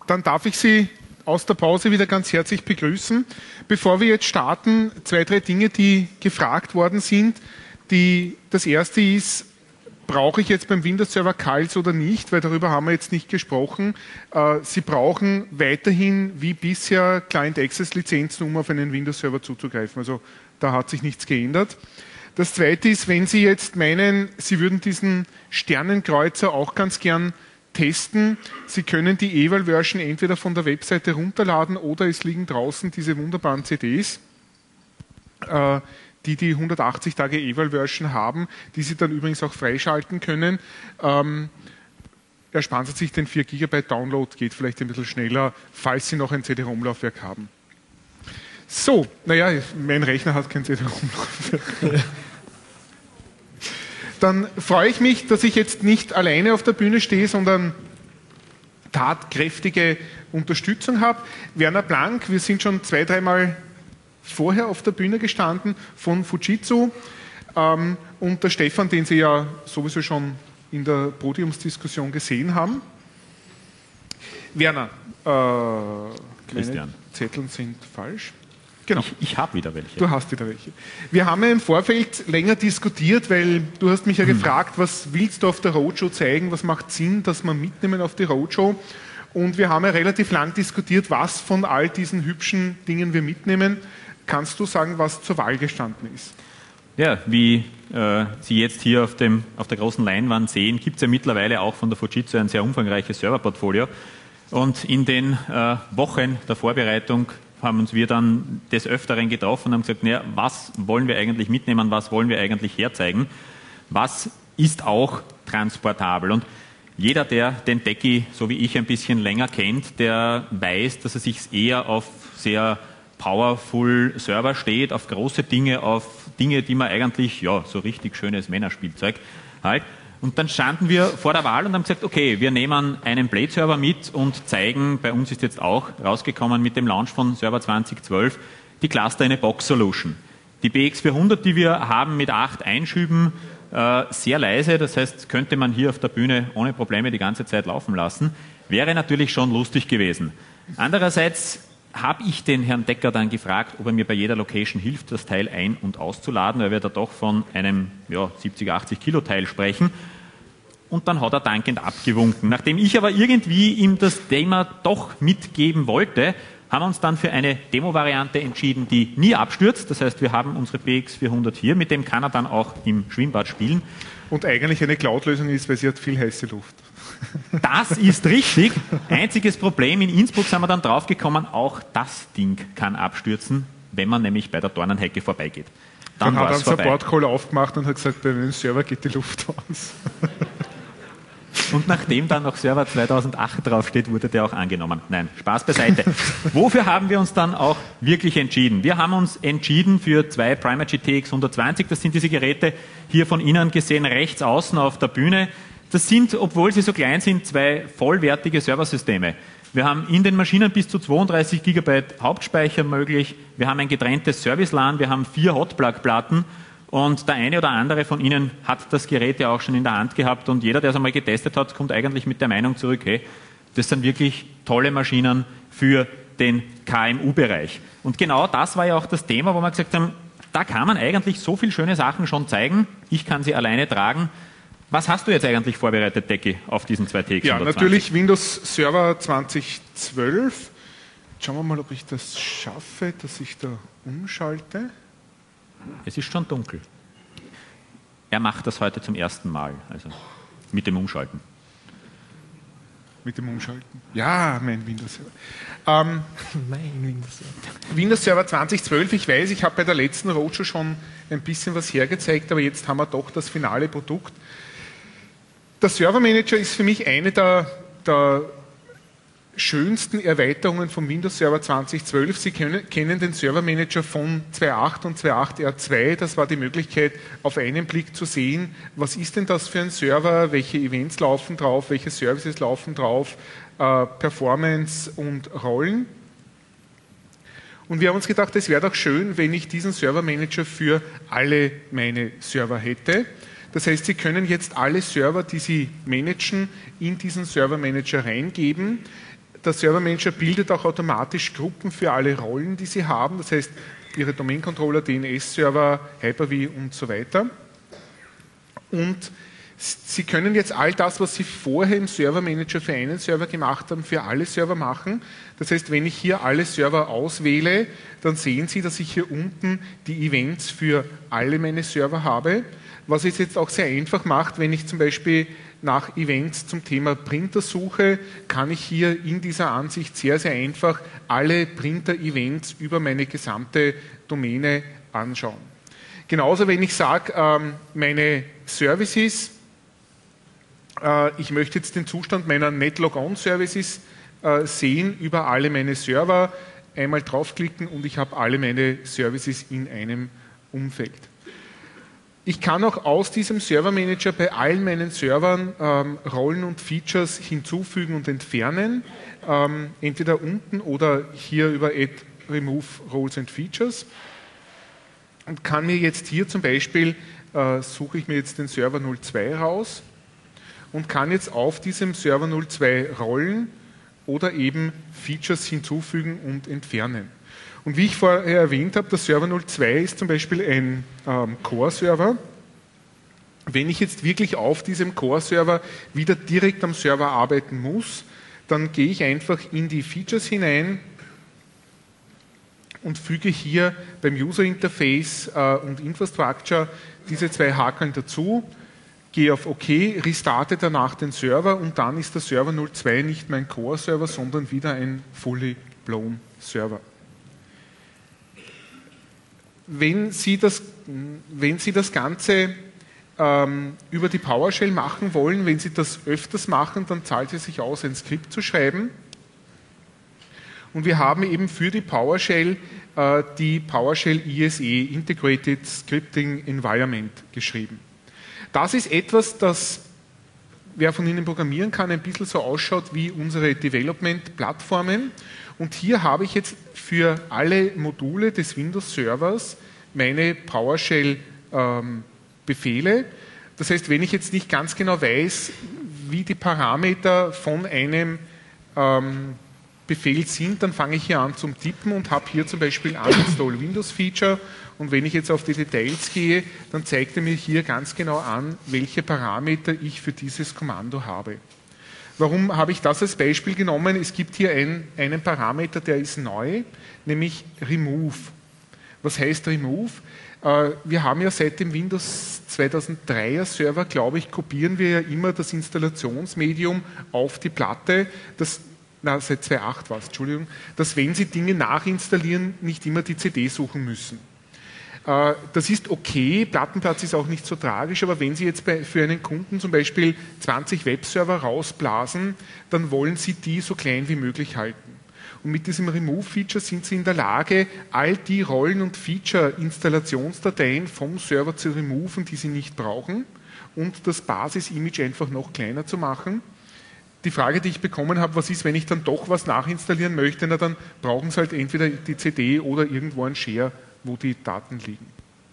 Dann darf ich Sie aus der Pause wieder ganz herzlich begrüßen. Bevor wir jetzt starten, 2, 3 Dinge, die gefragt worden sind. Das erste ist, brauche ich jetzt beim Windows Server CALS oder nicht? Weil darüber haben wir jetzt nicht gesprochen. Sie brauchen weiterhin wie bisher Client Access Lizenzen, um auf einen Windows Server zuzugreifen. Also da hat sich nichts geändert. Das zweite ist, wenn Sie jetzt meinen, Sie würden diesen Sternenkreuzer auch ganz gern testen. Sie können die Eval-Version entweder von der Webseite runterladen oder es liegen draußen diese wunderbaren CDs, die 180 Tage Eval-Version haben, die Sie dann übrigens auch freischalten können. Ersparen Sie sich den 4 GB Download, geht vielleicht ein bisschen schneller, falls Sie noch ein CD-ROM-Laufwerk haben. So, naja, mein Rechner hat kein CD-ROM-Laufwerk. Dann freue ich mich, dass ich jetzt nicht alleine auf der Bühne stehe, sondern tatkräftige Unterstützung habe. Werner Blank, wir sind schon 2, 3 Mal vorher auf der Bühne gestanden von Fujitsu und der Stefan, den Sie ja sowieso schon in der Podiumsdiskussion gesehen haben. Werner, meine Zettel sind falsch. Genau. Ich habe wieder welche. Du hast wieder welche. Wir haben ja im Vorfeld länger diskutiert, weil du hast mich ja gefragt, was willst du auf der Roadshow zeigen, was macht Sinn, dass wir mitnehmen auf die Roadshow. Und wir haben ja relativ lang diskutiert, was von all diesen hübschen Dingen wir mitnehmen. Kannst du sagen, was zur Wahl gestanden ist? Ja, wie Sie jetzt hier auf der großen Leinwand sehen, gibt es ja mittlerweile auch von der Fujitsu ein sehr umfangreiches Serverportfolio. Und in den Wochen der Vorbereitung haben uns wir dann des Öfteren getroffen und haben gesagt, naja, was wollen wir eigentlich mitnehmen, was wollen wir eigentlich herzeigen, was ist auch transportabel. Und jeder, der den Techie, so wie ich, ein bisschen länger kennt, der weiß, dass er sich eher auf sehr powerful Server steht, auf große Dinge, auf Dinge, die man eigentlich, ja, so richtig schönes Männerspielzeug halt. Und dann standen wir vor der Wahl und haben gesagt, okay, wir nehmen einen Blade-Server mit und zeigen, bei uns ist jetzt auch rausgekommen mit dem Launch von Server 2012, die Cluster in a Box Solution. Die BX400, die wir haben mit 8 Einschüben, sehr leise, das heißt, könnte man hier auf der Bühne ohne Probleme die ganze Zeit laufen lassen, wäre natürlich schon lustig gewesen. Andererseits habe ich den Herrn Decker dann gefragt, ob er mir bei jeder Location hilft, das Teil ein- und auszuladen, weil wir da doch von einem 70, 80 Kilo Teil sprechen. Und dann hat er dankend abgewunken. Nachdem ich aber irgendwie ihm das Thema doch mitgeben wollte, haben wir uns dann für eine Demo-Variante entschieden, die nie abstürzt. Das heißt, wir haben unsere BX400 hier, mit dem kann er dann auch im Schwimmbad spielen. Und eigentlich eine Cloud-Lösung ist, weil sie hat viel heiße Luft. Das ist richtig. Einziges Problem, in Innsbruck sind wir dann draufgekommen, auch das Ding kann abstürzen, wenn man nämlich bei der Dornenhecke vorbeigeht. Dann hat er einen Support-Call aufgemacht und hat gesagt, bei einem Server geht die Luft aus. Und nachdem dann noch Server 2008 draufsteht, wurde der auch angenommen. Nein, Spaß beiseite. Wofür haben wir uns dann auch wirklich entschieden? Wir haben uns entschieden für 2 Primer GTX 120. Das sind diese Geräte hier von Ihnen gesehen, rechts außen auf der Bühne. Das sind, obwohl sie so klein sind, 2 vollwertige Serversysteme. Wir haben in den Maschinen bis zu 32 GB Hauptspeicher möglich. Wir haben ein getrenntes Service-LAN. Wir haben 4 Hotplug-Platten. Und der eine oder andere von Ihnen hat das Gerät ja auch schon in der Hand gehabt. Und jeder, der es einmal getestet hat, kommt eigentlich mit der Meinung zurück, hey, das sind wirklich tolle Maschinen für den KMU-Bereich. Und genau das war ja auch das Thema, wo wir gesagt haben, da kann man eigentlich so viele schöne Sachen schon zeigen. Ich kann sie alleine tragen. Was hast du jetzt eigentlich vorbereitet, Decki, auf diesen 2 TX? Ja, natürlich Windows Server 2012. Schauen wir mal, ob ich das schaffe, dass ich da umschalte. Es ist schon dunkel. Er macht das heute zum ersten Mal, also mit dem Umschalten. Mit dem Umschalten? Ja, mein Windows Server. Windows Server 2012, ich weiß, ich habe bei der letzten Roadshow schon ein bisschen was hergezeigt, aber jetzt haben wir doch das finale Produkt. Der Server Manager ist für mich eine der schönsten Erweiterungen vom Windows Server 2012. Sie kennen den Server Manager von 2.8 und 2.8 R2. Das war die Möglichkeit, auf einen Blick zu sehen, was ist denn das für ein Server, welche Events laufen drauf, welche Services laufen drauf, Performance und Rollen. Und wir haben uns gedacht, es wäre doch schön, wenn ich diesen Server Manager für alle meine Server hätte. Das heißt, Sie können jetzt alle Server, die Sie managen, in diesen Server Manager reingeben. der Servermanager bildet auch automatisch Gruppen für alle Rollen, die Sie haben. Das heißt, Ihre Domain-Controller, DNS-Server, Hyper-V und so weiter. Und Sie können jetzt all das, was Sie vorher im Servermanager für einen Server gemacht haben, für alle Server machen. Das heißt, wenn ich hier alle Server auswähle, dann sehen Sie, dass ich hier unten die Events für alle meine Server habe. Was es jetzt auch sehr einfach macht, wenn ich zum Beispiel nach Events zum Thema Printer suche, kann ich hier in dieser Ansicht sehr, sehr einfach alle Printer-Events über meine gesamte Domäne anschauen. Genauso, wenn ich sage, meine Services, ich möchte jetzt den Zustand meiner NetLogon-Services sehen über alle meine Server, einmal draufklicken und ich habe alle meine Services in einem Umfeld. Ich kann auch aus diesem Servermanager bei allen meinen Servern Rollen und Features hinzufügen und entfernen, entweder unten oder hier über Add, Remove Roles and Features, und kann mir jetzt hier zum Beispiel, suche ich mir jetzt den Server 02 raus und kann jetzt auf diesem Server 02 Rollen oder eben Features hinzufügen und entfernen. Und wie ich vorher erwähnt habe, der Server 02 ist zum Beispiel ein Core-Server. Wenn ich jetzt wirklich auf diesem Core-Server wieder direkt am Server arbeiten muss, dann gehe ich einfach in die Features hinein und füge hier beim User Interface und Infrastructure diese zwei Hakeln dazu, gehe auf OK, restarte danach den Server und dann ist der Server 02 nicht mein Core-Server, sondern wieder ein fully blown Server. Wenn Sie das Ganze über die PowerShell machen wollen, wenn Sie das öfters machen, dann zahlt es sich aus, ein Skript zu schreiben. Und wir haben eben für die PowerShell die PowerShell ISE, Integrated Scripting Environment, geschrieben. Das ist etwas, das, wer von Ihnen programmieren kann, ein bisschen so ausschaut wie unsere Development-Plattformen. Und hier habe ich jetzt für alle Module des Windows-Servers meine PowerShell-Befehle. Das heißt, wenn ich jetzt nicht ganz genau weiß, wie die Parameter von einem Befehl sind, dann fange ich hier an zum Tippen und habe hier zum Beispiel Uninstall Windows Feature. Und wenn ich jetzt auf die Details gehe, dann zeigt er mir hier ganz genau an, welche Parameter ich für dieses Kommando habe. Warum habe ich das als Beispiel genommen? Es gibt hier einen Parameter, der ist neu, nämlich Remove. Was heißt Remove? Wir haben ja seit dem Windows 2003er Server, glaube ich, kopieren wir ja immer das Installationsmedium auf die Platte, seit 2008 war es, Entschuldigung, dass wenn Sie Dinge nachinstallieren, nicht immer die CD suchen müssen. Das ist okay, Plattenplatz ist auch nicht so tragisch, aber wenn Sie jetzt für einen Kunden zum Beispiel 20 Webserver rausblasen, dann wollen Sie die so klein wie möglich halten. Und mit diesem Remove-Feature sind Sie in der Lage, all die Rollen- und Feature-Installationsdateien vom Server zu removen, die Sie nicht brauchen, und das Basis-Image einfach noch kleiner zu machen. Die Frage, die ich bekommen habe, was ist, wenn ich dann doch was nachinstallieren möchte, na dann brauchen Sie halt entweder die CD oder irgendwo ein Share, wo die Daten liegen.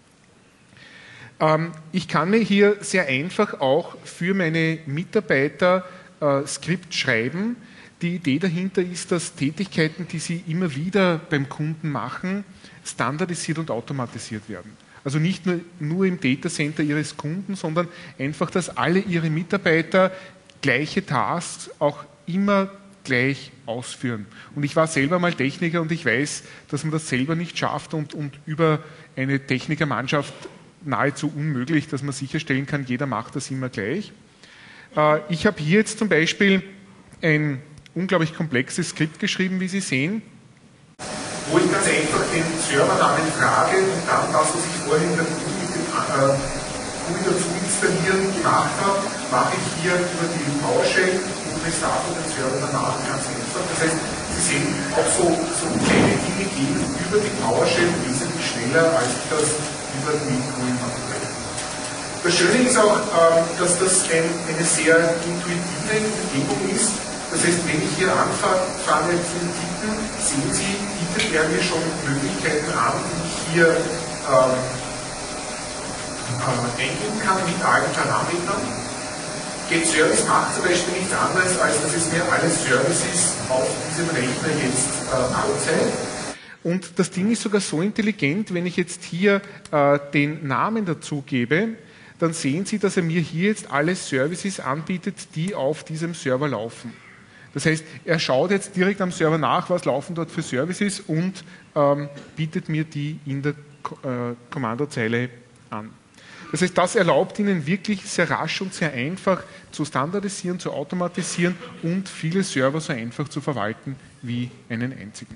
Ich kann mir hier sehr einfach auch für meine Mitarbeiter Skript schreiben. Die Idee dahinter ist, dass Tätigkeiten, die sie immer wieder beim Kunden machen, standardisiert und automatisiert werden. Also nicht nur im Datacenter Ihres Kunden, sondern einfach, dass alle Ihre Mitarbeiter gleiche Tasks auch immer gleich ausführen. Und ich war selber mal Techniker und ich weiß, dass man das selber nicht schafft und über eine Technikermannschaft nahezu unmöglich, dass man sicherstellen kann, jeder macht das immer gleich. Ich habe hier jetzt zum Beispiel ein unglaublich komplexes Skript geschrieben, wie Sie sehen, wo ich ganz einfach den Servernamen frage und dann das, was ich vorhin mit dem GUI dazu installieren gemacht habe, mache ich hier über die PowerShell und restarte den Server danach ganz einfach. Das heißt, Sie sehen, auch so kleine Dinge gehen über die PowerShell wesentlich schneller, als ich das über die GUI mache. Das Schöne ist auch, dass das eine sehr intuitive Umgebung ist. Das heißt, wenn ich hier anfange zu tippen, sehen Sie, bietet er mir schon Möglichkeiten an, die ich hier eingeben kann mit allen Parametern. Get-Service macht zum Beispiel nichts anderes, als dass es mir alle Services auf diesem Rechner jetzt anzeigt. Und das Ding ist sogar so intelligent, wenn ich jetzt hier den Namen dazu gebe, dann sehen Sie, dass er mir hier jetzt alle Services anbietet, die auf diesem Server laufen. Das heißt, er schaut jetzt direkt am Server nach, was laufen dort für Services und bietet mir die in der Kommandozeile an. Das heißt, das erlaubt Ihnen wirklich sehr rasch und sehr einfach zu standardisieren, zu automatisieren und viele Server so einfach zu verwalten wie einen einzigen.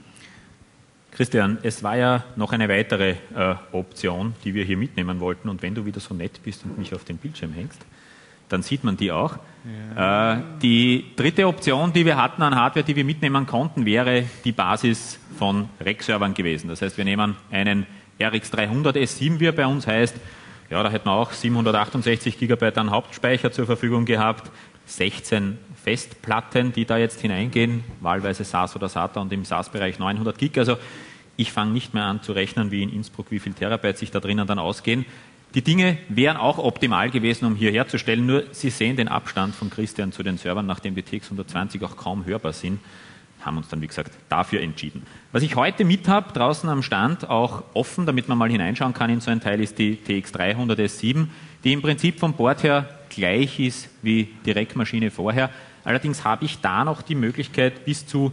Christian, es war ja noch eine weitere Option, die wir hier mitnehmen wollten. Und wenn du wieder so nett bist und mich auf den Bildschirm hängst, dann sieht man die auch. Ja. Die dritte Option, die wir hatten an Hardware, die wir mitnehmen konnten, wäre die Basis von Rack-Servern gewesen. Das heißt, wir nehmen einen RX 300 S7, wie er bei uns heißt. Ja, da hätten wir auch 768 GB an Hauptspeicher zur Verfügung gehabt, 16 Festplatten, die da jetzt hineingehen, wahlweise SAS oder SATA und im SAS-Bereich 900 GB. Also ich fange nicht mehr an zu rechnen, wie in Innsbruck, wie viel Terabyte sich da drinnen dann ausgehen. Die Dinge wären auch optimal gewesen, um hier herzustellen, nur Sie sehen den Abstand von Christian zu den Servern, nachdem die TX120 auch kaum hörbar sind, haben uns dann, wie gesagt, dafür entschieden. Was ich heute mit habe, draußen am Stand, auch offen, damit man mal hineinschauen kann in so ein Teil, ist die TX300 S7, die im Prinzip vom Board her gleich ist wie die Rack-Maschine vorher. Allerdings habe ich da noch die Möglichkeit, bis zu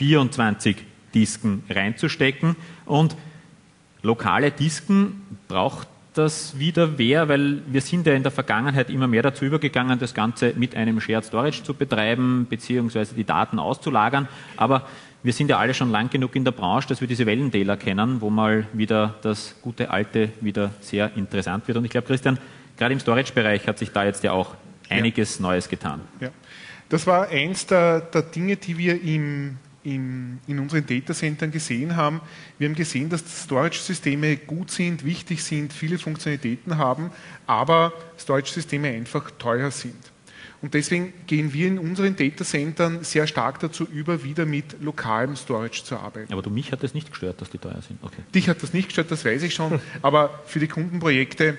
24 Disken reinzustecken. Und lokale Disken braucht das wieder wer, weil wir sind ja in der Vergangenheit immer mehr dazu übergegangen, das Ganze mit einem Shared Storage zu betreiben, beziehungsweise die Daten auszulagern. Aber wir sind ja alle schon lang genug in der Branche, dass wir diese Wellentäler kennen, wo mal wieder das gute Alte wieder sehr interessant wird. Und ich glaube, Christian, gerade im Storage-Bereich hat sich da jetzt ja auch einiges Neues getan. Ja. Das war eins der Dinge, die wir in unseren Datacentern gesehen haben. Wir haben gesehen, dass Storage-Systeme gut sind, wichtig sind, viele Funktionalitäten haben, aber Storage-Systeme einfach teuer sind. Und deswegen gehen wir in unseren Datacentern sehr stark dazu über, wieder mit lokalem Storage zu arbeiten. Aber mich hat das nicht gestört, dass die teuer sind. Okay. Dich hat das nicht gestört, das weiß ich schon, aber für die Kundenprojekte.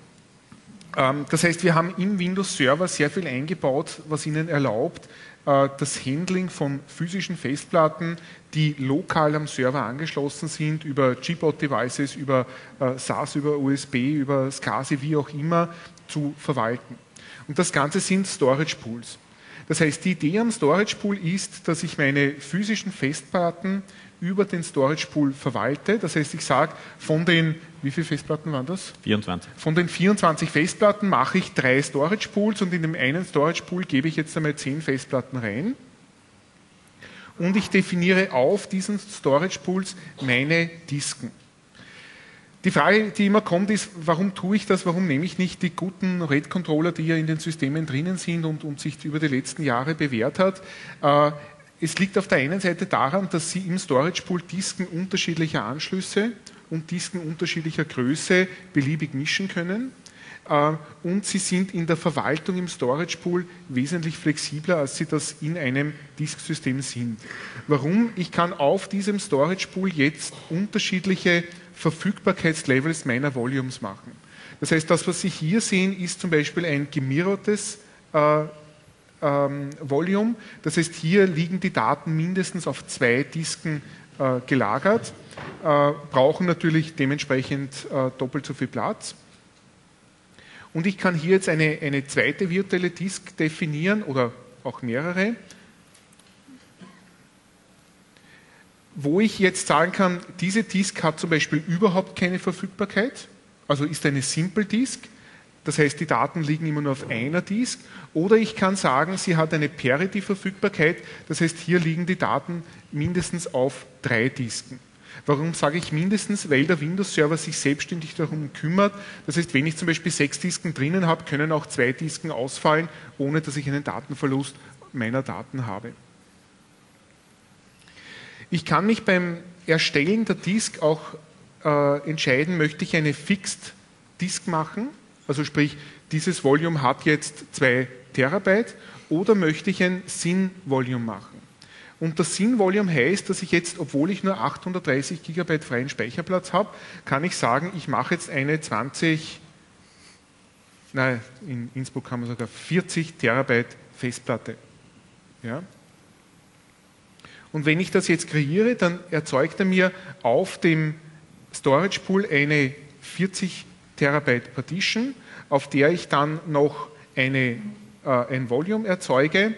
Das heißt, wir haben im Windows-Server sehr viel eingebaut, was Ihnen erlaubt, das Handling von physischen Festplatten, die lokal am Server angeschlossen sind, über Gboard-Devices, über SAS, über USB, über SCSI, wie auch immer, zu verwalten. Und das Ganze sind Storage-Pools. Das heißt, die Idee am Storage-Pool ist, dass ich meine physischen Festplatten über den Storage-Pool verwalte. Das heißt, ich sage, von den, wie viele Festplatten waren das? 24. Von den 24 Festplatten mache ich 3 Storage-Pools und in dem einen Storage-Pool gebe ich jetzt einmal 10 Festplatten rein. Und ich definiere auf diesen Storage-Pools meine Disken. Die Frage, die immer kommt, ist, warum tue ich das? Warum nehme ich nicht die guten RAID-Controller, die ja in den Systemen drinnen sind und sich über die letzten Jahre bewährt hat? Es liegt auf der einen Seite daran, dass Sie im Storage-Pool Disken unterschiedlicher Anschlüsse und Disken unterschiedlicher Größe beliebig mischen können. Und Sie sind in der Verwaltung im Storage-Pool wesentlich flexibler, als Sie das in einem Disksystem sind. Warum? Ich kann auf diesem Storage-Pool jetzt unterschiedliche Verfügbarkeitslevels meiner Volumes machen. Das heißt, das, was Sie hier sehen, ist zum Beispiel ein gemirrortes Volume. Das heißt, hier liegen die Daten mindestens auf 2 Disken gelagert, brauchen natürlich dementsprechend doppelt so viel Platz. Und ich kann hier jetzt eine zweite virtuelle Disk definieren oder auch mehrere, wo ich jetzt sagen kann, diese Disk hat zum Beispiel überhaupt keine Verfügbarkeit, also ist eine Simple Disk, das heißt, die Daten liegen immer nur auf einer Disk, oder ich kann sagen, sie hat eine Parity-Verfügbarkeit, das heißt, hier liegen die Daten mindestens auf 3 Disken. Warum sage ich mindestens? Weil der Windows-Server sich selbstständig darum kümmert. Das heißt, wenn ich zum Beispiel 6 Disken drinnen habe, können auch 2 Disken ausfallen, ohne dass ich einen Datenverlust meiner Daten habe. Ich kann mich beim Erstellen der Disk auch entscheiden, möchte ich eine Fixed Disk machen, also sprich, dieses Volume hat jetzt 2 Terabyte, oder möchte ich ein Sin-Volume machen. Und das Sin-Volume heißt, dass ich jetzt, obwohl ich nur 830 GB freien Speicherplatz habe, kann ich sagen, ich mache jetzt eine 20 nein, in Innsbruck haben wir sogar 40 Terabyte Festplatte. Ja? Und wenn ich das jetzt kreiere, dann erzeugt er mir auf dem Storage Pool eine 40 Terabyte Partition, auf der ich dann noch ein Volume erzeuge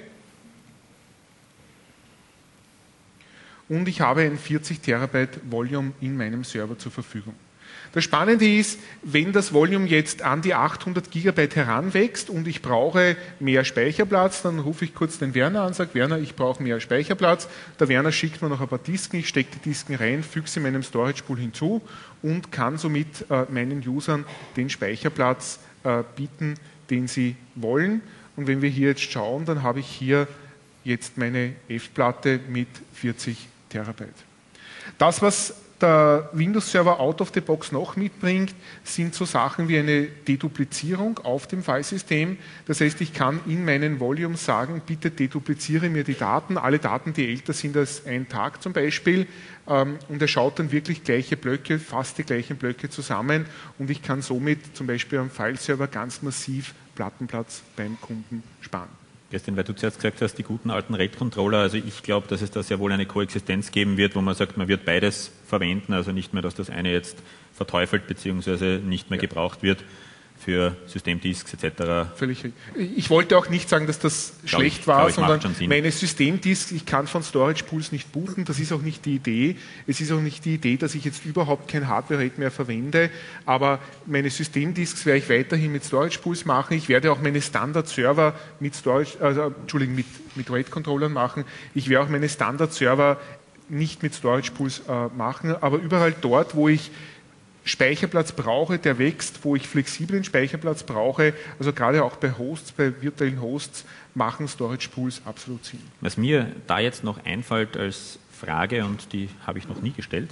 und ich habe ein 40 Terabyte Volume in meinem Server zur Verfügung. Das Spannende ist, wenn das Volume jetzt an die 800 Gigabyte heranwächst und ich brauche mehr Speicherplatz, dann rufe ich kurz den Werner an und sage, Werner, ich brauche mehr Speicherplatz. Der Werner schickt mir noch ein paar Disken, ich stecke die Disken rein, füge sie meinem Storage Pool hinzu und kann somit meinen Usern den Speicherplatz bieten, den sie wollen. Und wenn wir hier jetzt schauen, dann habe ich hier jetzt meine F-Platte mit 40 Terabyte. Das, was der Windows-Server out of the box noch mitbringt, sind so Sachen wie eine Deduplizierung auf dem Filesystem. Das heißt, ich kann in meinen Volumes sagen, bitte dedupliziere mir die Daten, alle Daten, die älter sind als ein Tag zum Beispiel. Und er schaut dann wirklich gleiche Blöcke, fast die gleichen Blöcke zusammen und ich kann somit zum Beispiel am Fileserver ganz massiv Plattenplatz beim Kunden sparen. Christian, weil du zuerst gesagt hast, die guten alten RAID-Controller, also ich glaube, dass es da sehr wohl eine Koexistenz geben wird, wo man sagt, man wird beides verwenden, also nicht mehr, dass das eine jetzt verteufelt bzw. nicht mehr gebraucht wird für Systemdisks etc. Völlig richtig. Ich wollte auch nicht sagen, dass das schlecht war, sondern meine Systemdisks, ich kann von Storage Pools nicht booten, das ist auch nicht die Idee. Es ist auch nicht die Idee, dass ich jetzt überhaupt kein Hardware-RAID mehr verwende, aber meine Systemdisks werde ich weiterhin mit Storage Pools machen. Ich werde auch meine Standard-Server mit mit RAID-Controllern machen. Ich werde auch meine Standard-Server nicht mit Storage Pools machen, aber überall dort, wo ich Speicherplatz brauche, der wächst, wo ich flexiblen Speicherplatz brauche, also gerade auch bei Hosts, bei virtuellen Hosts, machen Storage Pools absolut Sinn. Was mir da jetzt noch einfällt als Frage, und die habe ich noch nie gestellt,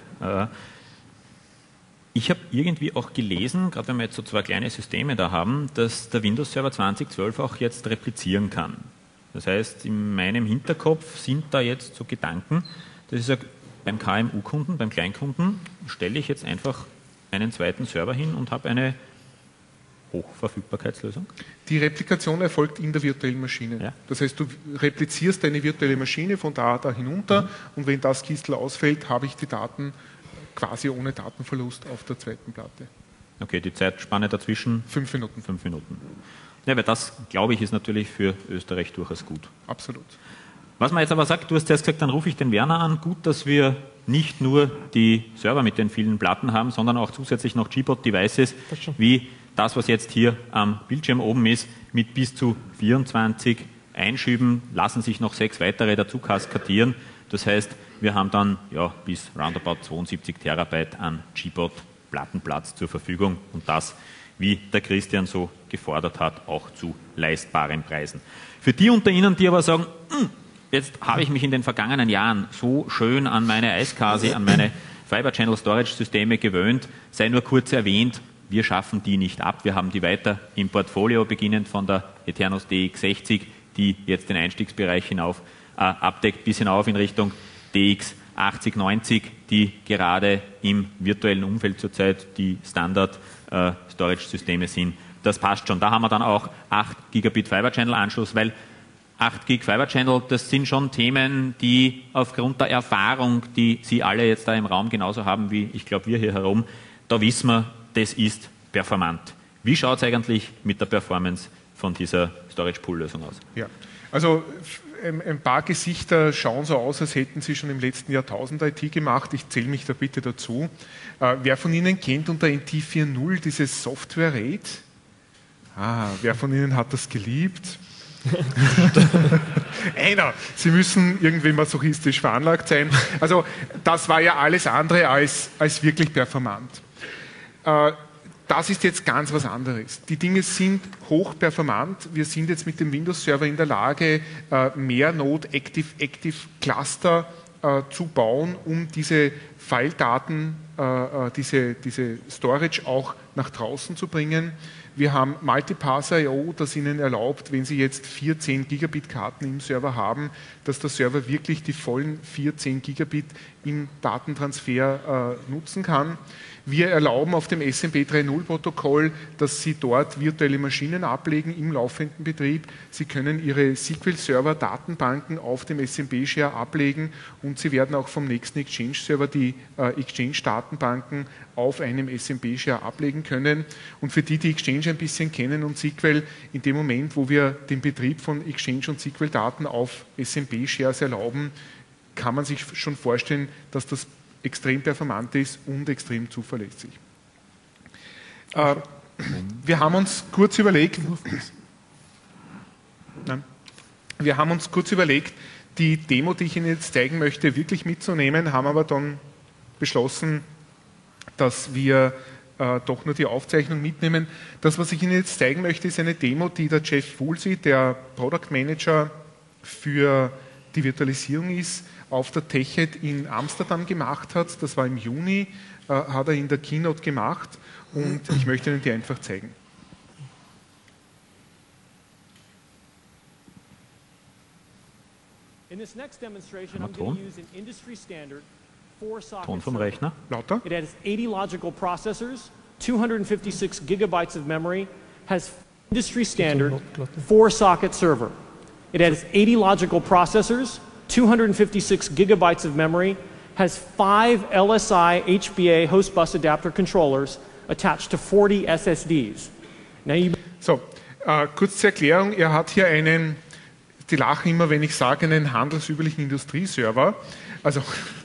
ich habe irgendwie auch gelesen, gerade wenn wir jetzt so zwei kleine Systeme da haben, dass der Windows Server 2012 auch jetzt replizieren kann. Das heißt, in meinem Hinterkopf sind da jetzt so Gedanken, dass ich sage, beim KMU-Kunden, beim Kleinkunden, stelle ich jetzt einfach einen zweiten Server hin und habe eine Hochverfügbarkeitslösung? Die Replikation erfolgt in der virtuellen Maschine. Ja. Das heißt, du replizierst deine virtuelle Maschine von da hinunter und wenn das Kistel ausfällt, habe ich die Daten quasi ohne Datenverlust auf der zweiten Platte. Okay, die Zeitspanne dazwischen? 5 Minuten. 5 Minuten. Ja, weil das, glaube ich, ist natürlich für Österreich durchaus gut. Absolut. Was man jetzt aber sagt, du hast erst gesagt, dann rufe ich den Werner an. Gut, dass wir nicht nur die Server mit den vielen Platten haben, sondern auch zusätzlich noch GPOT-Devices, wie das, was jetzt hier am Bildschirm oben ist, mit bis zu 24 Einschüben, lassen sich noch 6 weitere dazu kaskadieren. Das heißt, wir haben dann bis roundabout 72 Terabyte an GPOT-Plattenplatz zur Verfügung und das, wie der Christian so gefordert hat, auch zu leistbaren Preisen. Für die unter Ihnen, die aber sagen, jetzt habe ich mich in den vergangenen Jahren so schön an meine iSCSI, an meine Fiber Channel Storage Systeme gewöhnt, sei nur kurz erwähnt, wir schaffen die nicht ab. Wir haben die weiter im Portfolio, beginnend von der Eternus DX60, die jetzt den Einstiegsbereich abdeckt, bis hinauf in Richtung DX8090, die gerade im virtuellen Umfeld zurzeit die Standard Storage Systeme sind. Das passt schon. Da haben wir dann auch 8 Gigabit Fiber Channel Anschluss, weil 8 Gig Fiber Channel, das sind schon Themen, die aufgrund der Erfahrung, die Sie alle jetzt da im Raum genauso haben wie, ich glaube, wir hier herum, da wissen wir, das ist performant. Wie schaut es eigentlich mit der Performance von dieser Storage Pool Lösung aus? Ja, also ein paar Gesichter schauen so aus, als hätten sie schon im letzten Jahrtausend IT gemacht. Ich zähle mich da bitte dazu. Wer von Ihnen kennt unter NT 4.0 dieses Software RAID? Wer von Ihnen hat das geliebt? Einer. Sie müssen irgendwie masochistisch veranlagt sein. Also das war ja alles andere als wirklich performant. Das ist jetzt ganz was anderes. Die Dinge sind hochperformant. Wir sind jetzt mit dem Windows-Server in der Lage, mehr Node Active Cluster zu bauen, um diese File-Daten, diese Storage auch nach draußen zu bringen. Wir haben Multipass.io, das Ihnen erlaubt, wenn Sie jetzt 4 10 Gigabit Karten im Server haben, dass der Server wirklich die vollen 4 10 Gigabit im Datentransfer nutzen kann. Wir erlauben auf dem SMP 3.0 Protokoll, dass Sie dort virtuelle Maschinen ablegen im laufenden Betrieb. Sie können Ihre SQL-Server-Datenbanken auf dem SMP Share ablegen und Sie werden auch vom nächsten Exchange-Server die Exchange-Datenbanken auf einem SMP Share ablegen können. Und für die Exchange ein bisschen kennen und SQL, in dem Moment, wo wir den Betrieb von Exchange- und SQL-Daten auf SMP Shares erlauben, kann man sich schon vorstellen, dass das extrem performant ist und extrem zuverlässig. Wir haben uns kurz überlegt, die Demo, die ich Ihnen jetzt zeigen möchte, wirklich mitzunehmen, haben aber dann beschlossen, dass wir doch nur die Aufzeichnung mitnehmen. Das, was ich Ihnen jetzt zeigen möchte, ist eine Demo, die der Jeff Woolsey, der Product Manager für die Virtualisierung ist, auf der TechEd in Amsterdam gemacht hat. Das war im Juni, hat er in der Keynote gemacht und ich möchte Ihnen die einfach zeigen. In this next demonstration, I'm going to use an industry standard 4-socket Ton vom Rechner. Lauter. It has 80 logical processors, 256 gigabytes of memory, has industry standard 4-socket server. It has 80 logical processors, 256 gigabytes of memory, has 5 LSI HBA host bus adapter controllers attached to 40 SSDs. Now So, kurz zur Erklärung, er hat hier einen, die lachen immer, wenn ich sage, einen handelsüblichen Industrieserver. Also,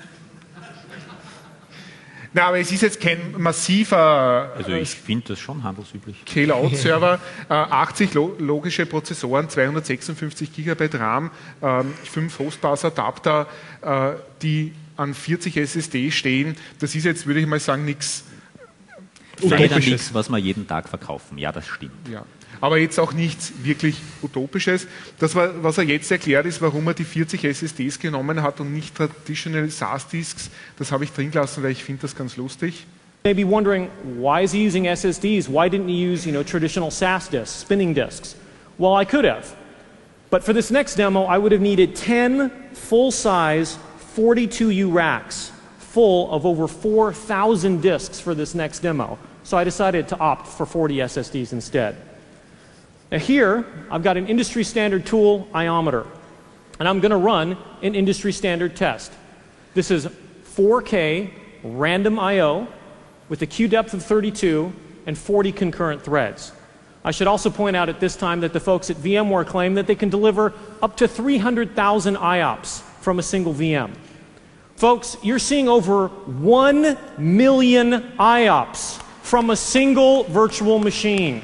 na, aber es ist jetzt kein massiver... Also ich finde das schon handelsüblich. Scale-Out-Server, 80 logische Prozessoren, 256 GB RAM, 5 Host-Bus-Adapter, die an 40 SSD stehen. Das ist jetzt, würde ich mal sagen, nichts Leider nichts, was wir jeden Tag verkaufen. Ja, das stimmt. Ja. Aber jetzt auch nichts wirklich Utopisches. Das, was er jetzt erklärt, ist, warum er die 40 SSDs genommen hat und nicht traditional SAS-Disks. Das habe ich drin gelassen, weil ich finde das ganz lustig. may be wondering, why is he using SSDs? Why didn't he use, traditional SAS disks, spinning disks? Well, I could have. But for this next demo, I would have needed 10 full-size 42U racks full of over 4,000 disks for this next demo. So I decided to opt for 40 SSDs instead. Now here, I've got an industry standard tool, Iometer, and I'm going to run an industry standard test. This is 4K random I/O with a queue depth of 32 and 40 concurrent threads. I should also point out at this time that the folks at VMware claim that they can deliver up to 300,000 IOPS from a single VM. Folks, you're seeing over 1 million IOPS from a single virtual machine.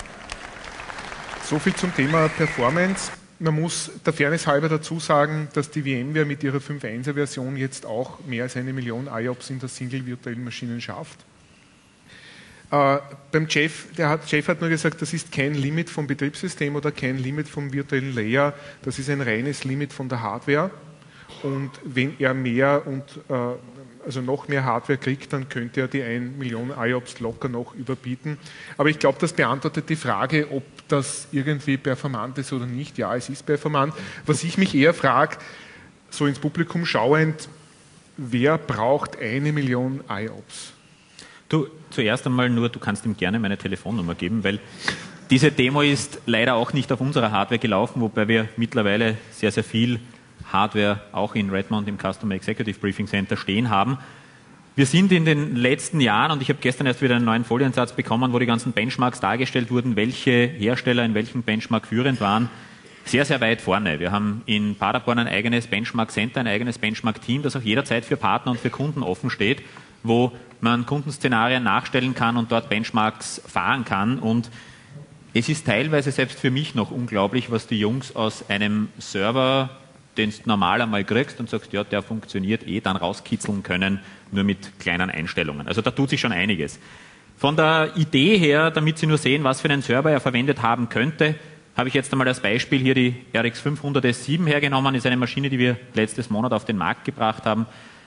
So viel zum Thema Performance. Man muss der Fairness halber dazu sagen, dass die VMware mit ihrer 5.1er Version jetzt auch mehr als 1 Million IOPS in der Single-virtuellen Maschinen schafft. Beim Jeff hat nur gesagt, das ist kein Limit vom Betriebssystem oder kein Limit vom virtuellen Layer, das ist ein reines Limit von der Hardware. Und wenn er mehr und also noch mehr Hardware kriegt, dann könnte er die 1 Million IOPS locker noch überbieten. Aber ich glaube, das beantwortet die Frage, ob das irgendwie performant ist oder nicht. Ja, es ist performant. Was ich mich eher frage, so ins Publikum schauend, wer braucht 1 Million IOPS? Du, zuerst einmal nur, du kannst ihm gerne meine Telefonnummer geben, weil diese Demo ist leider auch nicht auf unserer Hardware gelaufen, wobei wir mittlerweile sehr, sehr viel Hardware auch in Redmond im Customer Executive Briefing Center stehen haben. Wir sind in den letzten Jahren, und ich habe gestern erst wieder einen neuen Foliensatz bekommen, wo die ganzen Benchmarks dargestellt wurden, welche Hersteller in welchem Benchmark führend waren, sehr, sehr weit vorne. Wir haben in Paderborn ein eigenes Benchmark Center, ein eigenes Benchmark Team, das auch jederzeit für Partner und für Kunden offen steht, wo man Kundenszenarien nachstellen kann und dort Benchmarks fahren kann. Und es ist teilweise selbst für mich noch unglaublich, was die Jungs aus einem Server, den du normal einmal kriegst und sagst, ja, der funktioniert dann rauskitzeln können, nur mit kleinen Einstellungen. Also da tut sich schon einiges. Von der Idee her, damit Sie nur sehen, was für einen Server er verwendet haben könnte, habe ich jetzt einmal als Beispiel hier die RX 500 S7 hergenommen. Das ist eine Maschine, die wir letztes Monat auf den Markt gebracht haben,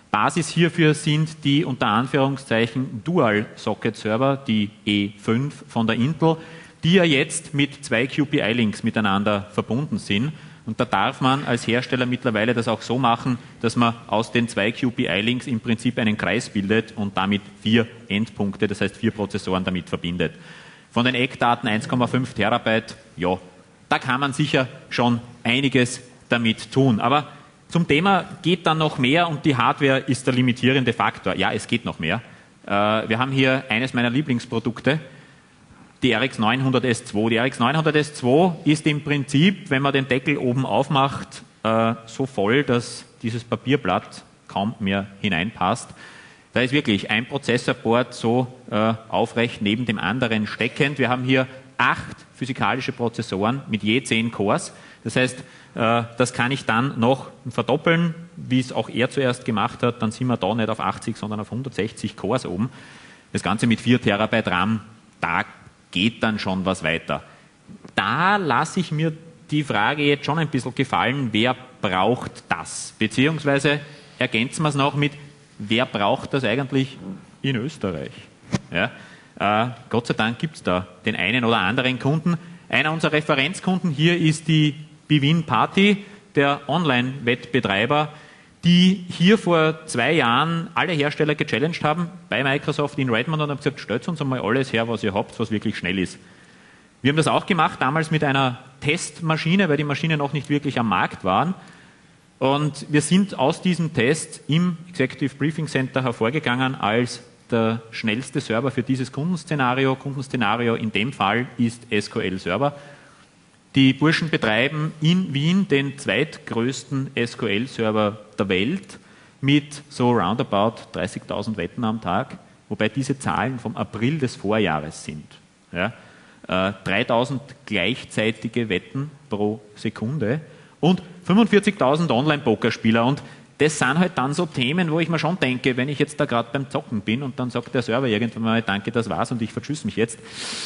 Basis hierfür sind die unter Anführungszeichen Dual-Socket-Server, die E5 von der Intel, die ja jetzt mit 2 QPI-Links miteinander verbunden sind. Und da darf man als Hersteller mittlerweile das auch so machen, dass man aus den 2 QPI-Links im Prinzip einen Kreis bildet und damit 4 Endpunkte, das heißt 4 Prozessoren damit verbindet. Von den Eckdaten 1,5 Terabyte, ja, da kann man sicher schon einiges damit tun. Aber zum Thema geht dann noch mehr und die Hardware ist der limitierende Faktor. Ja, es geht noch mehr. Wir haben hier eines meiner Lieblingsprodukte, die RX 900 S2. Die RX 900 S2 ist im Prinzip, wenn man den Deckel oben aufmacht, so voll, dass dieses Papierblatt kaum mehr hineinpasst. Da ist wirklich ein Prozessorboard so aufrecht neben dem anderen steckend. Wir haben hier 8 physikalische Prozessoren mit je 10 Cores. Das heißt, das kann ich dann noch verdoppeln, wie es auch er zuerst gemacht hat. Dann sind wir da nicht auf 80, sondern auf 160 Cores oben. Das Ganze mit 4 Terabyte RAM, da geht dann schon was weiter. Da lasse ich mir die Frage jetzt schon ein bisschen gefallen, wer braucht das? Beziehungsweise ergänzen wir es noch mit, wer braucht das eigentlich in Österreich? Ja, Gott sei Dank gibt es da den einen oder anderen Kunden. Einer unserer Referenzkunden hier ist die Bwin Party, der Online-Wettbetreiber, die hier vor 2 Jahren alle Hersteller gechallenged haben bei Microsoft in Redmond und haben gesagt, stellt uns einmal alles her, was ihr habt, was wirklich schnell ist. Wir haben das auch gemacht, damals mit einer Testmaschine, weil die Maschinen noch nicht wirklich am Markt waren. Und wir sind aus diesem Test im Executive Briefing Center hervorgegangen als der schnellste Server für dieses Kundenszenario. Kundenszenario in dem Fall ist SQL Server. Die Burschen betreiben in Wien den zweitgrößten SQL-Server der Welt mit so roundabout 30.000 Wetten am Tag, wobei diese Zahlen vom April des Vorjahres sind. Ja, 3.000 gleichzeitige Wetten pro Sekunde und 45.000 Online-Pokerspieler. Und das sind halt dann so Themen, wo ich mir schon denke, wenn ich jetzt da gerade beim Zocken bin und dann sagt der Server irgendwann mal, danke, das war's und ich verschüsse mich jetzt,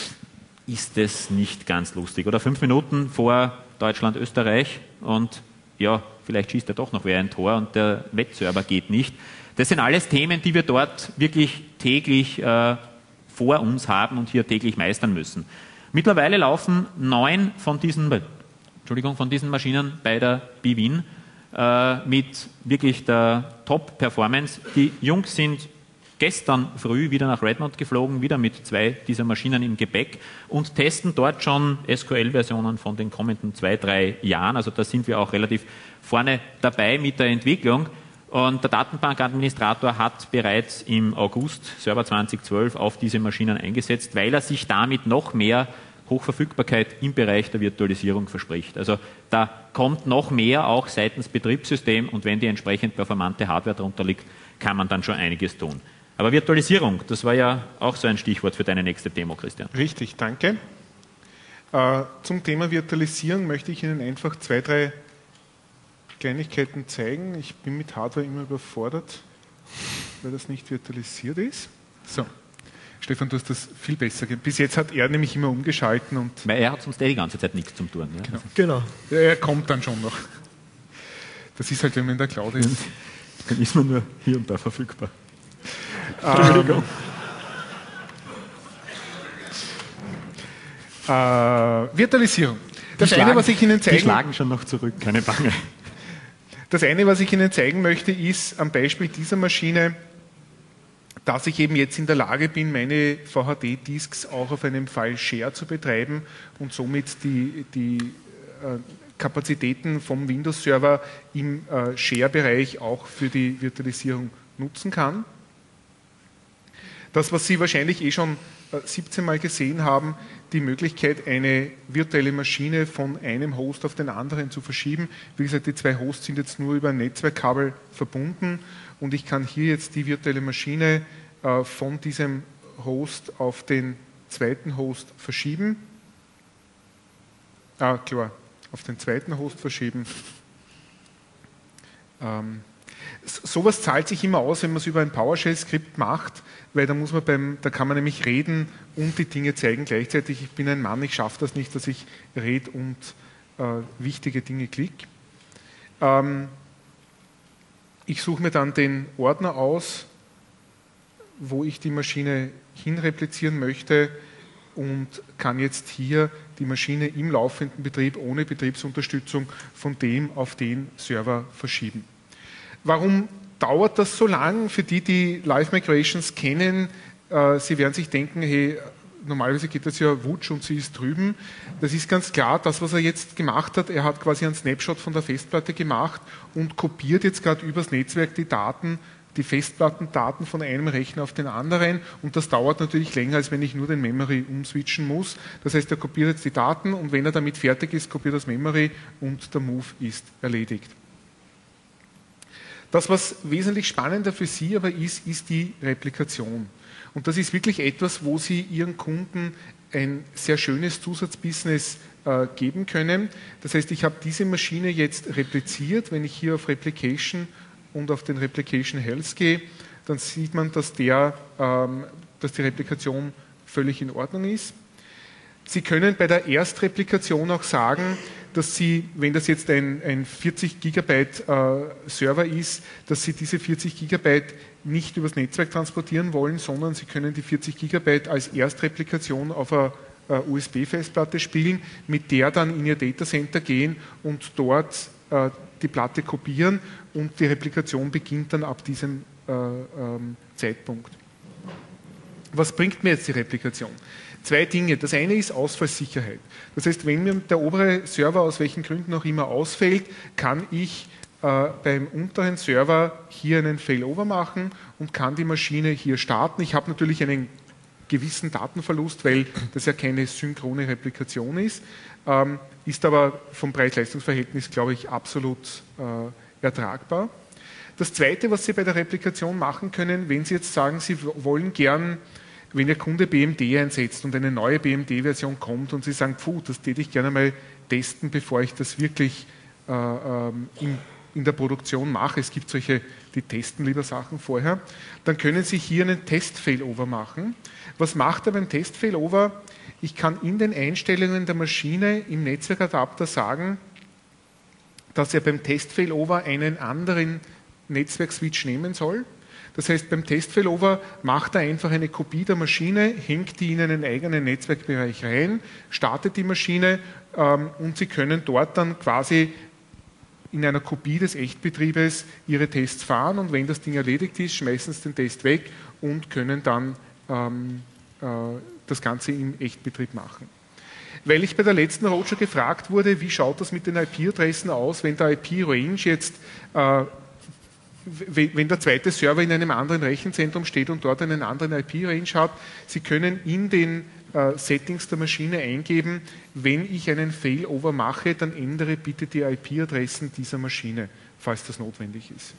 ist das nicht ganz lustig. Oder 5 Minuten vor Deutschland, Österreich und ja, vielleicht schießt er doch noch wer ein Tor und der Wettserver geht nicht. Das sind alles Themen, die wir dort wirklich täglich vor uns haben und hier täglich meistern müssen. Mittlerweile laufen 9 von diesen Maschinen bei der Bwin mit wirklich der Top-Performance. Die Jungs sind gestern früh wieder nach Redmond geflogen, wieder mit 2 dieser Maschinen im Gepäck und testen dort schon SQL-Versionen von den kommenden 2-3 Jahren. Also da sind wir auch relativ vorne dabei mit der Entwicklung. Und der Datenbankadministrator hat bereits im August Server 2012 auf diese Maschinen eingesetzt, weil er sich damit noch mehr Hochverfügbarkeit im Bereich der Virtualisierung verspricht. Also da kommt noch mehr auch seitens Betriebssystem und wenn die entsprechend performante Hardware darunter liegt, kann man dann schon einiges tun. Aber Virtualisierung, das war ja auch so ein Stichwort für deine nächste Demo, Christian. Richtig, danke. Zum Thema Virtualisierung möchte ich Ihnen einfach 2, 3 Kleinigkeiten zeigen. Ich bin mit Hardware immer überfordert, weil das nicht virtualisiert ist. So, Stefan, du hast das viel besser gemacht. Bis jetzt hat er nämlich immer umgeschalten. Und weil er hat sonst die ganze Zeit nichts zum Tun. Ja? Genau. Ja, er kommt dann schon noch. Das ist halt, wenn man in der Cloud ist. Dann ist man nur hier und da verfügbar. Entschuldigung. Virtualisierung. Das eine, was ich Ihnen zeigen... Die schlagen schon noch zurück, keine Bange. Das eine, was ich Ihnen zeigen möchte, ist am Beispiel dieser Maschine, dass ich eben jetzt in der Lage bin, meine VHD-Disks auch auf einem File-Share zu betreiben und somit die Kapazitäten vom Windows-Server im Share-Bereich auch für die Virtualisierung nutzen kann. Das, was Sie wahrscheinlich schon 17 Mal gesehen haben, die Möglichkeit, eine virtuelle Maschine von einem Host auf den anderen zu verschieben. Wie gesagt, die 2 Hosts sind jetzt nur über ein Netzwerkkabel verbunden und ich kann hier jetzt die virtuelle Maschine von diesem Host auf den zweiten Host verschieben. Klar, auf den zweiten Host verschieben. Sowas zahlt sich immer aus, wenn man es über ein PowerShell-Skript macht, weil da kann man nämlich reden und die Dinge zeigen gleichzeitig. Ich bin ein Mann, ich schaffe das nicht, dass ich rede und wichtige Dinge klicke. Ich suche mir dann den Ordner aus, wo ich die Maschine hinreplizieren möchte und kann jetzt hier die Maschine im laufenden Betrieb ohne Betriebsunterstützung von dem auf den Server verschieben. Warum dauert das so lang? Für die, die Live Migrations kennen, Sie werden sich denken, hey, normalerweise geht das ja wutsch und sie ist drüben. Das ist ganz klar, das, was er jetzt gemacht hat, er hat quasi einen Snapshot von der Festplatte gemacht und kopiert jetzt gerade übers Netzwerk die Daten, die Festplattendaten von einem Rechner auf den anderen, und das dauert natürlich länger, als wenn ich nur den Memory umswitchen muss. Das heißt, er kopiert jetzt die Daten und wenn er damit fertig ist, kopiert das Memory und der Move ist erledigt. Das, was wesentlich spannender für Sie aber ist die Replikation. Und das ist wirklich etwas, wo Sie Ihren Kunden ein sehr schönes Zusatzbusiness geben können. Das heißt, ich habe diese Maschine jetzt repliziert. Wenn ich hier auf Replication und auf den Replication Health gehe, dann sieht man, dass die Replikation völlig in Ordnung ist. Sie können bei der Erstreplikation auch sagen, dass Sie, wenn das jetzt ein 40 Gigabyte Server ist, dass Sie diese 40 Gigabyte nicht übers Netzwerk transportieren wollen, sondern Sie können die 40 Gigabyte als Erstreplikation auf einer USB-Festplatte spielen, mit der dann in Ihr Datacenter gehen und dort die Platte kopieren und die Replikation beginnt dann ab diesem Zeitpunkt. Was bringt mir jetzt die Replikation? Zwei Dinge. Das eine ist Ausfallsicherheit. Das heißt, wenn mir der obere Server aus welchen Gründen auch immer ausfällt, kann ich beim unteren Server hier einen Failover machen und kann die Maschine hier starten. Ich habe natürlich einen gewissen Datenverlust, weil das ja keine synchrone Replikation ist, ist aber vom Preis-Leistungs-Verhältnis, glaube ich, absolut ertragbar. Das Zweite, was Sie bei der Replikation machen können, wenn Sie jetzt sagen, Sie wollen gern, wenn Ihr Kunde BMD einsetzt und eine neue BMD-Version kommt und Sie sagen, das täte ich gerne mal testen, bevor ich das wirklich in der Produktion mache. Es gibt solche, die testen lieber Sachen vorher. Dann können Sie hier einen Test-Failover machen. Was macht er beim Test-Failover? Ich kann in den Einstellungen der Maschine im Netzwerkadapter sagen, dass er beim Test-Failover einen anderen Netzwerkswitch nehmen soll. Das heißt, beim Test-Failover macht er einfach eine Kopie der Maschine, hängt die in einen eigenen Netzwerkbereich rein, startet die Maschine und Sie können dort dann quasi in einer Kopie des Echtbetriebes Ihre Tests fahren und wenn das Ding erledigt ist, schmeißen Sie den Test weg und können dann das Ganze im Echtbetrieb machen. Weil ich bei der letzten Roadshow gefragt wurde, wie schaut das mit den IP-Adressen aus, wenn der IP-Range jetzt, wenn der zweite Server in einem anderen Rechenzentrum steht und dort einen anderen IP-Range hat. Sie können in den Settings der Maschine eingeben, wenn ich einen Failover mache, dann ändere bitte die IP-Adressen dieser Maschine, falls das notwendig ist.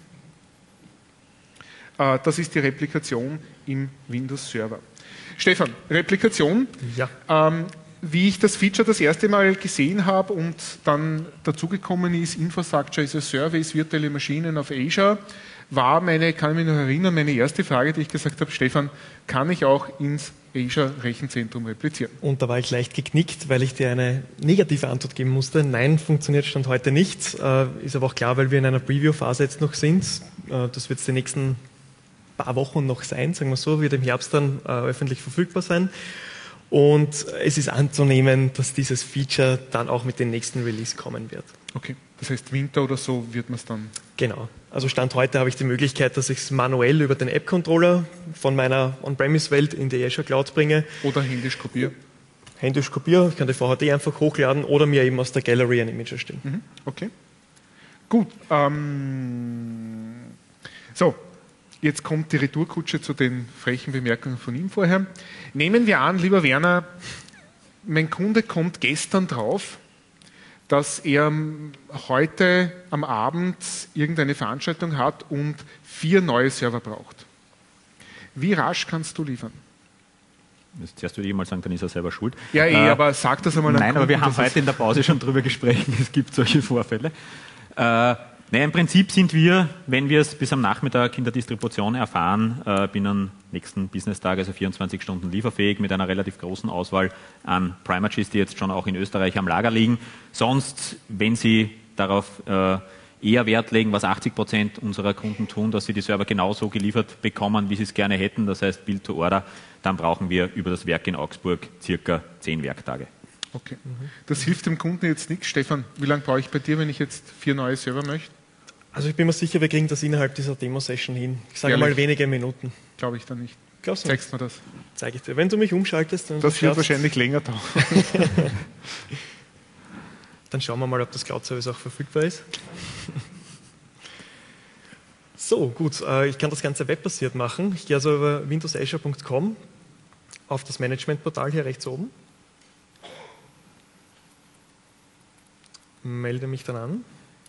Das ist die Replikation im Windows-Server. Stefan, Replikation. Ja. Wie ich das Feature das erste Mal gesehen habe und dann dazugekommen ist, Infrastructure as a Service, virtuelle Maschinen auf Azure, war kann ich mich noch erinnern, meine erste Frage, die ich gesagt habe, Stefan, kann ich auch ins Azure-Rechenzentrum replizieren? Und da war ich leicht geknickt, weil ich dir eine negative Antwort geben musste. Nein, funktioniert Stand heute nicht. Ist aber auch klar, weil wir in einer Preview-Phase jetzt noch sind. Das wird es die nächsten paar Wochen noch sein, sagen wir so, wird im Herbst dann öffentlich verfügbar sein. Und es ist anzunehmen, dass dieses Feature dann auch mit dem nächsten Release kommen wird. Okay, das heißt Winter oder so wird man es dann... Genau. Also Stand heute habe ich die Möglichkeit, dass ich es manuell über den App-Controller von meiner On-Premise-Welt in die Azure Cloud bringe. Oder händisch kopiere. Händisch kopiere, ich kann die VHD einfach hochladen oder mir eben aus der Gallery ein Image erstellen. Okay. Gut. So. Jetzt kommt die Retourkutsche zu den frechen Bemerkungen von ihm vorher. Nehmen wir an, lieber Werner, mein Kunde kommt gestern drauf, dass er heute am Abend irgendeine Veranstaltung hat und 4 neue Server braucht. Wie rasch kannst du liefern? Zuerst würde ich mal sagen, dann ist er selber schuld. Ja, aber sag das einmal. Nein, aber wir haben heute in der Pause schon drüber gesprochen, es gibt solche Vorfälle. Im Prinzip sind wir, wenn wir es bis am Nachmittag in der Distribution erfahren, binnen nächsten Business-Tag, also 24 Stunden lieferfähig, mit einer relativ großen Auswahl an Primagis, die jetzt schon auch in Österreich am Lager liegen. Sonst, wenn Sie darauf eher Wert legen, was 80% unserer Kunden tun, dass sie die Server genauso geliefert bekommen, wie sie es gerne hätten, das heißt Build to Order, dann brauchen wir über das Werk in Augsburg circa 10 Werktage. Okay. Das hilft dem Kunden jetzt nichts. Stefan, wie lange brauche ich bei dir, wenn ich jetzt 4 neue Server möchte? Also ich bin mir sicher, wir kriegen das innerhalb dieser Demo-Session hin. Ich sage mal wenige Minuten. Glaube ich dann nicht. Glaubst du? Zeigst du mir das? Zeige ich dir. Wenn du mich umschaltest, dann das wird wahrscheinlich länger dauern. Dann schauen wir mal, ob das Cloud-Service auch verfügbar ist. So, gut. Ich kann das Ganze webbasiert machen. Ich gehe also über windowsazure.com auf das Managementportal hier rechts oben. Melde mich dann an.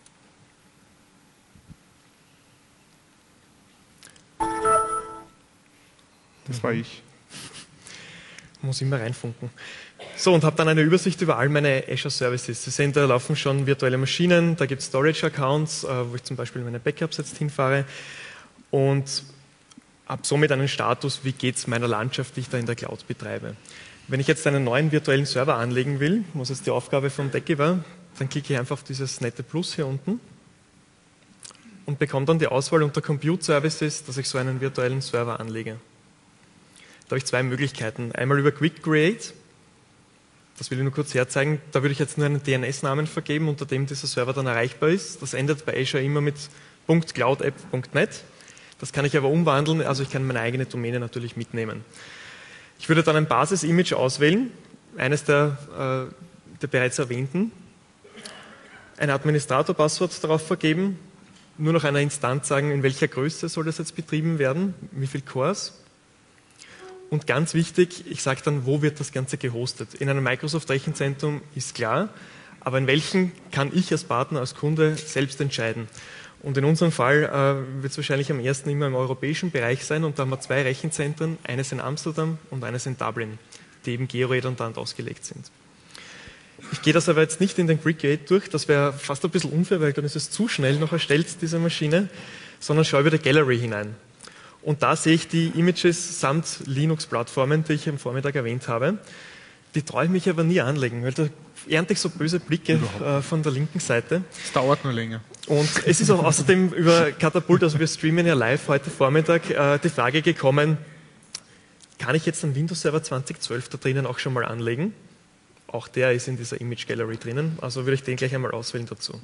Das war ich. Muss immer reinfunken. So, und habe dann eine Übersicht über all meine Azure Services. Sie sehen, da laufen schon virtuelle Maschinen, da gibt es Storage-Accounts, wo ich zum Beispiel meine Backups jetzt hinfahre und habe somit einen Status, wie geht es meiner Landschaft, die ich da in der Cloud betreibe. Wenn ich jetzt einen neuen virtuellen Server anlegen will, was jetzt die Aufgabe vom Decke war, dann klicke ich einfach auf dieses nette Plus hier unten und bekomme dann die Auswahl unter Compute Services, dass ich so einen virtuellen Server anlege. Da habe ich 2 Möglichkeiten. Einmal über Quick Create, das will ich nur kurz herzeigen, da würde ich jetzt nur einen DNS-Namen vergeben, unter dem dieser Server dann erreichbar ist. Das endet bei Azure immer mit .cloudapp.net. Das kann ich aber umwandeln, also ich kann meine eigene Domäne natürlich mitnehmen. Ich würde dann ein Basis-Image auswählen, eines der bereits erwähnten, ein Administrator-Passwort darauf vergeben, nur noch einer Instanz sagen, in welcher Größe soll das jetzt betrieben werden, wie viel Cores. Und ganz wichtig, ich sage dann, wo wird das Ganze gehostet. In einem Microsoft-Rechenzentrum ist klar, aber in welchen kann ich als Partner, als Kunde selbst entscheiden. Und in unserem Fall wird es wahrscheinlich am ersten immer im europäischen Bereich sein und da haben wir 2 Rechenzentren, eines in Amsterdam und eines in Dublin, die eben georedundant ausgelegt sind. Ich gehe das aber jetzt nicht in den Quick Create durch, das wäre fast ein bisschen unfair, weil dann ist es zu schnell noch erstellt, diese Maschine, sondern schaue über die Gallery hinein. Und da sehe ich die Images samt Linux-Plattformen, die ich am Vormittag erwähnt habe. Die traue ich mich aber nie anlegen, weil da ernte ich so böse Blicke von der linken Seite. Es dauert nur länger. Und es ist auch außerdem über Katapult, also wir streamen ja live heute Vormittag, die Frage gekommen, kann ich jetzt einen Windows Server 2012 da drinnen auch schon mal anlegen? Auch der ist in dieser Image Gallery drinnen, also würde ich den gleich einmal auswählen dazu.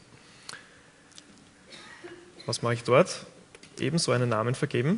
Was mache ich dort? Ebenso einen Namen vergeben.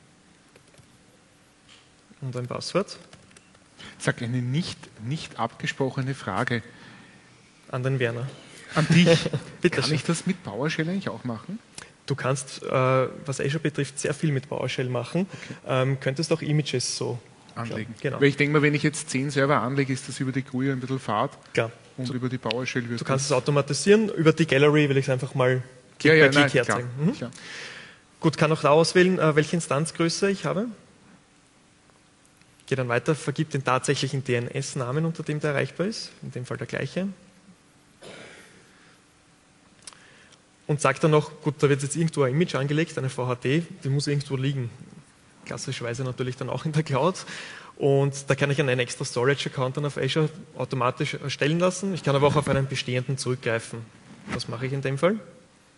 Und ein Passwort. Sag eine nicht abgesprochene Frage. An den Werner. An dich. Bitte Kann ich das mit PowerShell eigentlich auch machen? Du kannst, was Azure betrifft, sehr viel mit PowerShell machen. Okay. Könntest auch Images so anlegen. Genau. Weil ich denke mal, wenn ich jetzt 10 Server anlege, ist das über die GUI ein bisschen Fahrt. Klar. Und über die PowerShell wird du kannst es automatisieren. Über die Gallery will ich es einfach mal Klick bei Klick herzeigen. Klar. Gut, kann auch da auswählen, welche Instanzgröße ich habe. Gehe dann weiter, vergibt den tatsächlichen DNS-Namen, unter dem der erreichbar ist, in dem Fall der gleiche. Und sagt dann noch, gut, da wird jetzt irgendwo ein Image angelegt, eine VHD, die muss irgendwo liegen. Klassischerweise natürlich dann auch in der Cloud. Und da kann ich einen extra Storage-Account dann auf Azure automatisch erstellen lassen. Ich kann aber auch auf einen bestehenden zurückgreifen. Das mache ich in dem Fall.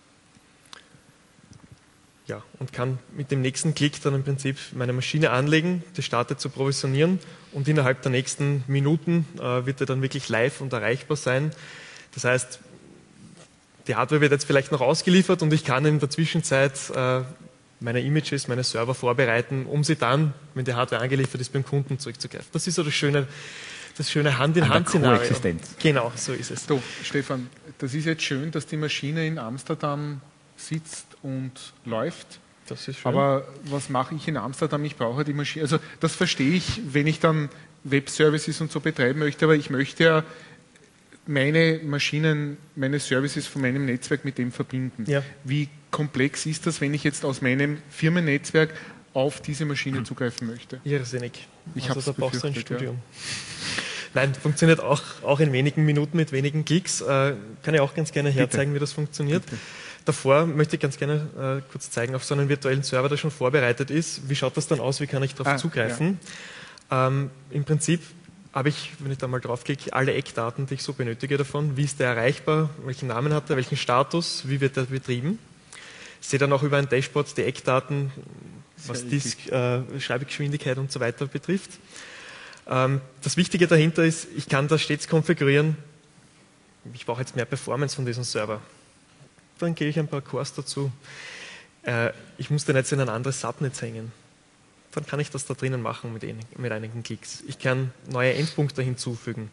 Ja, und kann mit dem nächsten Klick dann im Prinzip meine Maschine anlegen, die startet zu provisionieren und innerhalb der nächsten Minuten wird er dann wirklich live und erreichbar sein. Das heißt, die Hardware wird jetzt vielleicht noch ausgeliefert und ich kann in der Zwischenzeit meine Images, meine Server vorbereiten, um sie dann, wenn die Hardware angeliefert ist, beim Kunden zurückzugreifen. Das ist so das schöne Hand-in-Hand-Szenario. Genau, so ist es. So, Stefan, das ist jetzt schön, dass die Maschine in Amsterdam sitzt und läuft. Das ist schön. Aber was mache ich in Amsterdam? Ich brauche die Maschine. Also das verstehe ich, wenn ich dann Web-Services und so betreiben möchte, aber ich möchte ja meine Maschinen, meine Services von meinem Netzwerk mit dem verbinden. Ja. Wie komplex ist das, wenn ich jetzt aus meinem Firmennetzwerk auf diese Maschine zugreifen möchte? Irrsinnig. Ich also da brauchst du ein befürchtet, Studium. Ja. Nein, funktioniert auch in wenigen Minuten mit wenigen Klicks. Kann ich auch ganz gerne herzeigen, wie das funktioniert. Bitte. Davor möchte ich ganz gerne kurz zeigen, auf so einen virtuellen Server, der schon vorbereitet ist. Wie schaut das dann aus? Wie kann ich darauf zugreifen? Ja. Im Prinzip habe ich, wenn ich da mal draufklicke, alle Eckdaten, die ich so benötige davon. Wie ist der erreichbar? Welchen Namen hat er? Welchen Status? Wie wird er betrieben? Ich sehe dann auch über ein Dashboard die Eckdaten, was Disk, Schreibgeschwindigkeit und so weiter betrifft. Das Wichtige dahinter ist, ich kann das stets konfigurieren. Ich brauche jetzt mehr Performance von diesem Server. Dann gehe ich ein paar Cores dazu. Ich muss den jetzt in ein anderes Subnetz hängen. Dann kann ich das da drinnen machen mit einigen Klicks. Ich kann neue Endpunkte hinzufügen.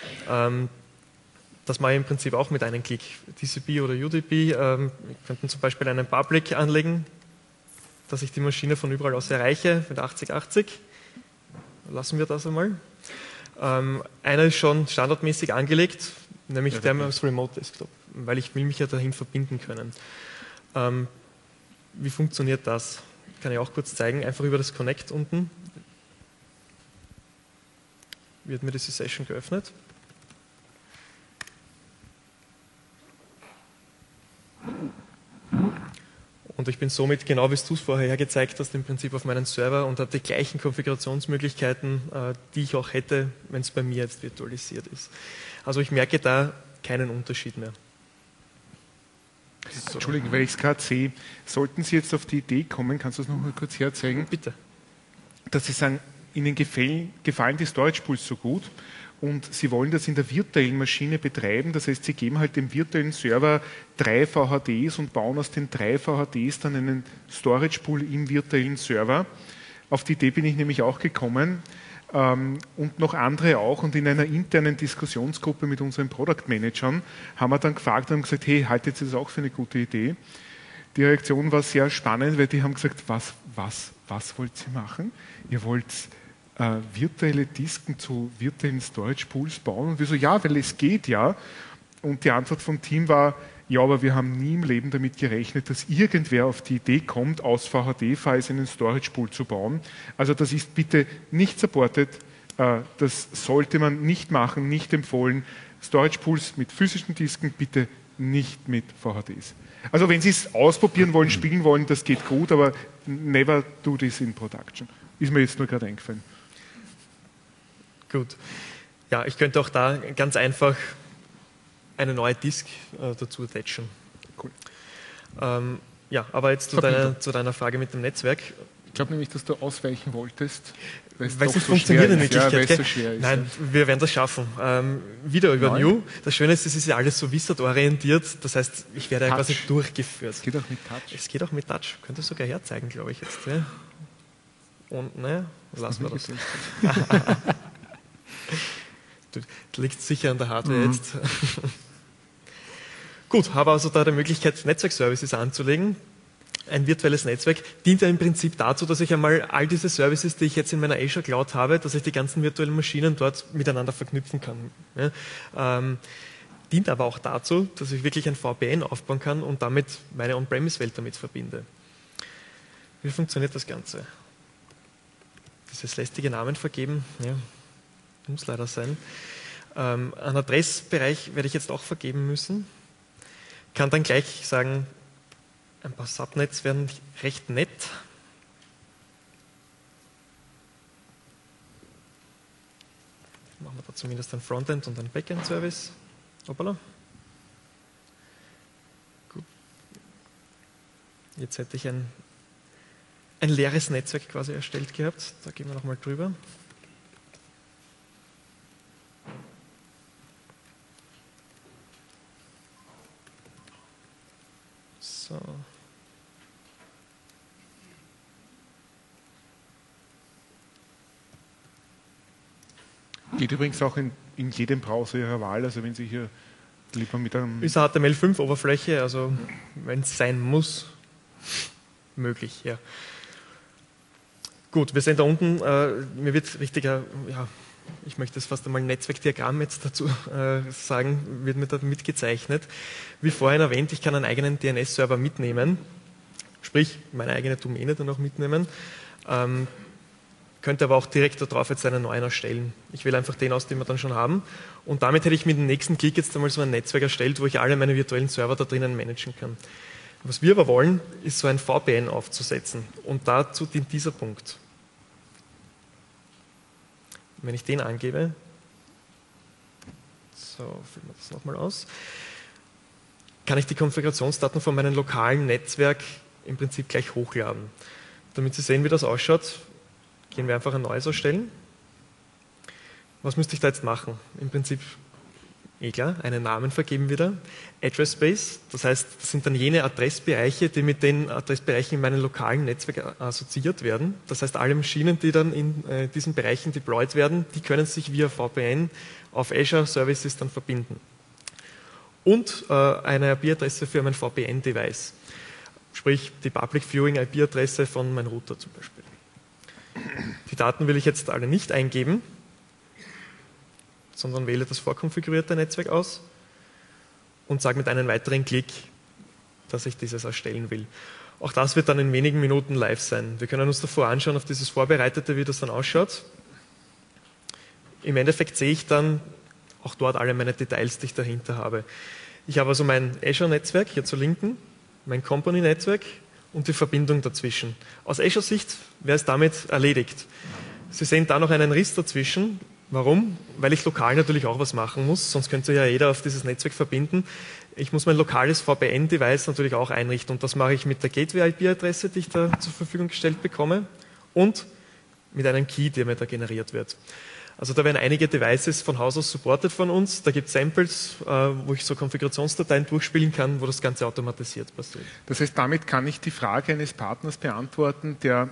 Das mache ich im Prinzip auch mit einem Klick. TCP oder UDP. Wir könnten zum Beispiel einen Public anlegen, dass ich die Maschine von überall aus erreiche mit 8080. Lassen wir das einmal. Einer ist schon standardmäßig angelegt, nämlich der als Remote Desktop, weil ich will mich ja dahin verbinden können. Wie funktioniert das? Kann ich auch kurz zeigen. Einfach über das Connect unten wird mir diese Session geöffnet. Und ich bin somit, genau wie du es vorher gezeigt hast, im Prinzip auf meinen Server und habe die gleichen Konfigurationsmöglichkeiten, die ich auch hätte, wenn es bei mir jetzt virtualisiert ist. Also ich merke da keinen Unterschied mehr. So. Entschuldigung, weil ich es gerade sehe, sollten Sie jetzt auf die Idee kommen, kannst du das noch mal kurz herzeigen? Bitte. Dass Sie sagen, Ihnen gefallen die Storage Pools so gut und Sie wollen das in der virtuellen Maschine betreiben. Das heißt, Sie geben halt dem virtuellen Server 3 VHDs und bauen aus den 3 VHDs dann einen Storage Pool im virtuellen Server. Auf die Idee bin ich nämlich auch gekommen und noch andere auch. Und in einer internen Diskussionsgruppe mit unseren Product Managern haben wir dann gefragt und haben gesagt, hey, haltet ihr das auch für eine gute Idee? Die Reaktion war sehr spannend, weil die haben gesagt, was wollt ihr machen? Ihr wollt virtuelle Disken zu virtuellen Storage Pools bauen? Und wir so, ja, weil es geht ja. Und die Antwort vom Team war, ja, aber wir haben nie im Leben damit gerechnet, dass irgendwer auf die Idee kommt, aus VHD-Files einen Storage Pool zu bauen. Also das ist bitte nicht supported, das sollte man nicht machen, nicht empfohlen. Storage Pools mit physischen Disken bitte nicht mit VHDs. Also wenn Sie es ausprobieren wollen, spielen wollen, das geht gut, aber never do this in production. Ist mir jetzt nur gerade eingefallen. Gut. Ja, ich könnte auch da ganz einfach eine neue Disk dazu attachen. Cool. Ja, aber jetzt zu deiner Frage mit dem Netzwerk. Ich glaube nämlich, dass du ausweichen wolltest, weil es so funktioniert in Wirklichkeit. Ja, so schwer ist. Nein, wir werden das schaffen. Wieder über New. Das Schöne ist, es ist ja alles so Wizard-orientiert. Das heißt, ich werde ja quasi durchgeführt. Es geht auch mit Touch. Es geht auch mit Touch. Könnte es sogar herzeigen, glaube ich jetzt. Ja. Und naja, lassen wir das. Das liegt sicher an der Hardware jetzt. Gut, habe also da die Möglichkeit, Netzwerkservices anzulegen. Ein virtuelles Netzwerk dient ja im Prinzip dazu, dass ich einmal all diese Services, die ich jetzt in meiner Azure Cloud habe, dass ich die ganzen virtuellen Maschinen dort miteinander verknüpfen kann. Ja, dient aber auch dazu, dass ich wirklich ein VPN aufbauen kann und damit meine On-Premise-Welt damit verbinde. Wie funktioniert das Ganze? Dieses lästige Namen vergeben, ja, muss leider sein. Einen Adressbereich werde ich jetzt auch vergeben müssen. Kann dann gleich sagen, ein paar Subnets werden recht nett. Machen wir da zumindest ein Frontend und ein Backend-Service. Hoppala. Gut. Jetzt hätte ich ein leeres Netzwerk quasi erstellt gehabt. Da gehen wir nochmal drüber. So. Geht übrigens auch in jedem Browser Ihrer Wahl, also wenn Sie hier lieber mit einem... Ist eine HTML5-Oberfläche, also wenn es sein muss, möglich, ja. Gut, wir sehen da unten, mir wird richtiger, ja, ich möchte es fast einmal ein Netzwerkdiagramm jetzt dazu sagen, wird mir da mitgezeichnet. Wie vorhin erwähnt, ich kann einen eigenen DNS-Server mitnehmen, sprich meine eigene Domäne dann auch mitnehmen, könnte aber auch direkt darauf jetzt einen neuen erstellen. Ich wähle einfach den aus, den wir dann schon haben und damit hätte ich mit dem nächsten Klick jetzt einmal so ein Netzwerk erstellt, wo ich alle meine virtuellen Server da drinnen managen kann. Was wir aber wollen, ist so ein VPN aufzusetzen und dazu dient dieser Punkt. Wenn ich den angebe, So, füllen wir das nochmal aus. Kann ich die Konfigurationsdaten von meinem lokalen Netzwerk im Prinzip gleich hochladen. Damit Sie sehen, wie das ausschaut, gehen wir einfach ein neues erstellen. Was müsste ich da jetzt machen? Im Prinzip, klar, einen Namen vergeben wieder. Address Space, das heißt, das sind dann jene Adressbereiche, die mit den Adressbereichen in meinem lokalen Netzwerk assoziiert werden. Das heißt, alle Maschinen, die dann in diesen Bereichen deployed werden, die können sich via VPN auf Azure Services dann verbinden. Und eine IP-Adresse für mein VPN-Device. Sprich, die Public Viewing IP-Adresse von meinem Router zum Beispiel. Die Daten will ich jetzt alle nicht eingeben, sondern wähle das vorkonfigurierte Netzwerk aus und sage mit einem weiteren Klick, dass ich dieses erstellen will. Auch das wird dann in wenigen Minuten live sein. Wir können uns davor anschauen, auf dieses Vorbereitete, wie das dann ausschaut. Im Endeffekt sehe ich dann auch dort alle meine Details, die ich dahinter habe. Ich habe also mein Azure-Netzwerk hier zur Linken, mein Company-Netzwerk und die Verbindung dazwischen. Aus Azure-Sicht wäre es damit erledigt. Sie sehen da noch einen Riss dazwischen. Warum? Weil ich lokal natürlich auch was machen muss, sonst könnte ja jeder auf dieses Netzwerk verbinden. Ich muss mein lokales VPN-Device natürlich auch einrichten und das mache ich mit der Gateway-IP-Adresse, die ich da zur Verfügung gestellt bekomme und mit einem Key, der mir da generiert wird. Also da werden einige Devices von Haus aus supported von uns. Da gibt es Samples, wo ich so Konfigurationsdateien durchspielen kann, wo das Ganze automatisiert passiert. Das heißt, damit kann ich die Frage eines Partners beantworten, der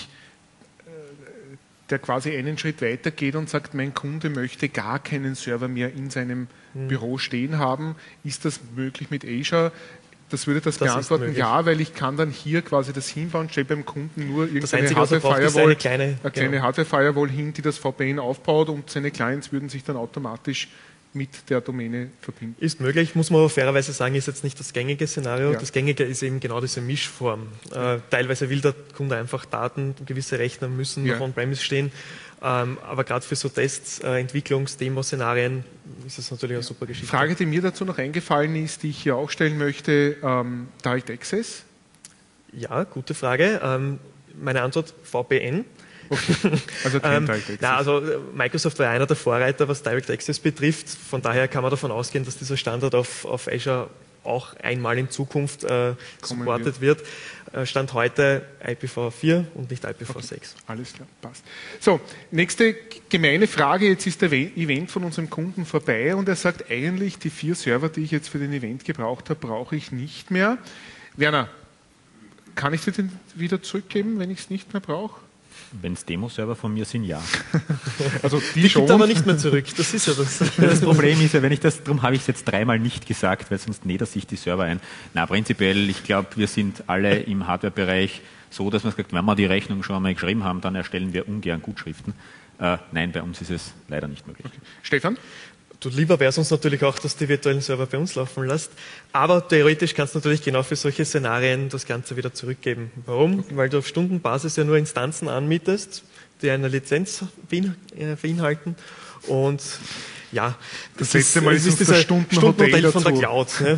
quasi einen Schritt weiter geht und sagt, mein Kunde möchte gar keinen Server mehr in seinem Büro stehen haben. Ist das möglich mit Azure? Das würde das beantworten, ja, weil ich kann dann hier quasi das hinbauen, stelle beim Kunden nur irgendeine Hardware-Firewall, eine kleine Hardware-Firewall hin, die das VPN aufbaut und seine Clients würden sich dann automatisch mit der Domäne verbinden. Ist möglich, muss man aber fairerweise sagen, ist jetzt nicht das gängige Szenario. Ja. Das gängige ist eben genau diese Mischform. Teilweise will der Kunde einfach Daten, gewisse Rechner müssen noch on-premise stehen. Aber gerade für so Tests, Entwicklungs-, Demo-Szenarien ist das natürlich eine super Geschichte. Frage, die mir dazu noch eingefallen ist, die ich hier auch stellen möchte, Direct Access? Ja, gute Frage. Meine Antwort, VPN. Okay. Also kein Direct Access. Also Microsoft war einer der Vorreiter, was Direct Access betrifft. Von daher kann man davon ausgehen, dass dieser Standard auf Azure auch einmal in Zukunft supported wird. Stand heute IPv4 und nicht IPv6. Okay. Alles klar, passt. So, nächste gemeine Frage. Jetzt ist der Event von unserem Kunden vorbei und er sagt, eigentlich die 4 Server, die ich jetzt für den Event gebraucht habe, brauche ich nicht mehr. Werner, kann ich dir den wieder zurückgeben, wenn ich es nicht mehr brauche? Wenn es Demo-Server von mir sind, ja. Also die schon. Gibt aber nicht mehr zurück, das ist ja das. Das Problem ist ja, darum habe ich es jetzt 3-mal nicht gesagt, weil sonst näht er sich die Server ein. Na, prinzipiell, ich glaube, wir sind alle im Hardware-Bereich so, dass man sagt, wenn wir die Rechnung schon einmal geschrieben haben, dann erstellen wir ungern Gutschriften. Nein, bei uns ist es leider nicht möglich. Okay. Stefan? Du, lieber wäre es uns natürlich auch, dass du die virtuellen Server bei uns laufen lässt. Aber theoretisch kannst du natürlich genau für solche Szenarien das Ganze wieder zurückgeben. Warum? Okay. Weil du auf Stundenbasis ja nur Instanzen anmietest, die eine Lizenz beinhalten. Und ja, das letzte Mal ist dieser Stundenmodell von der Cloud. Ne?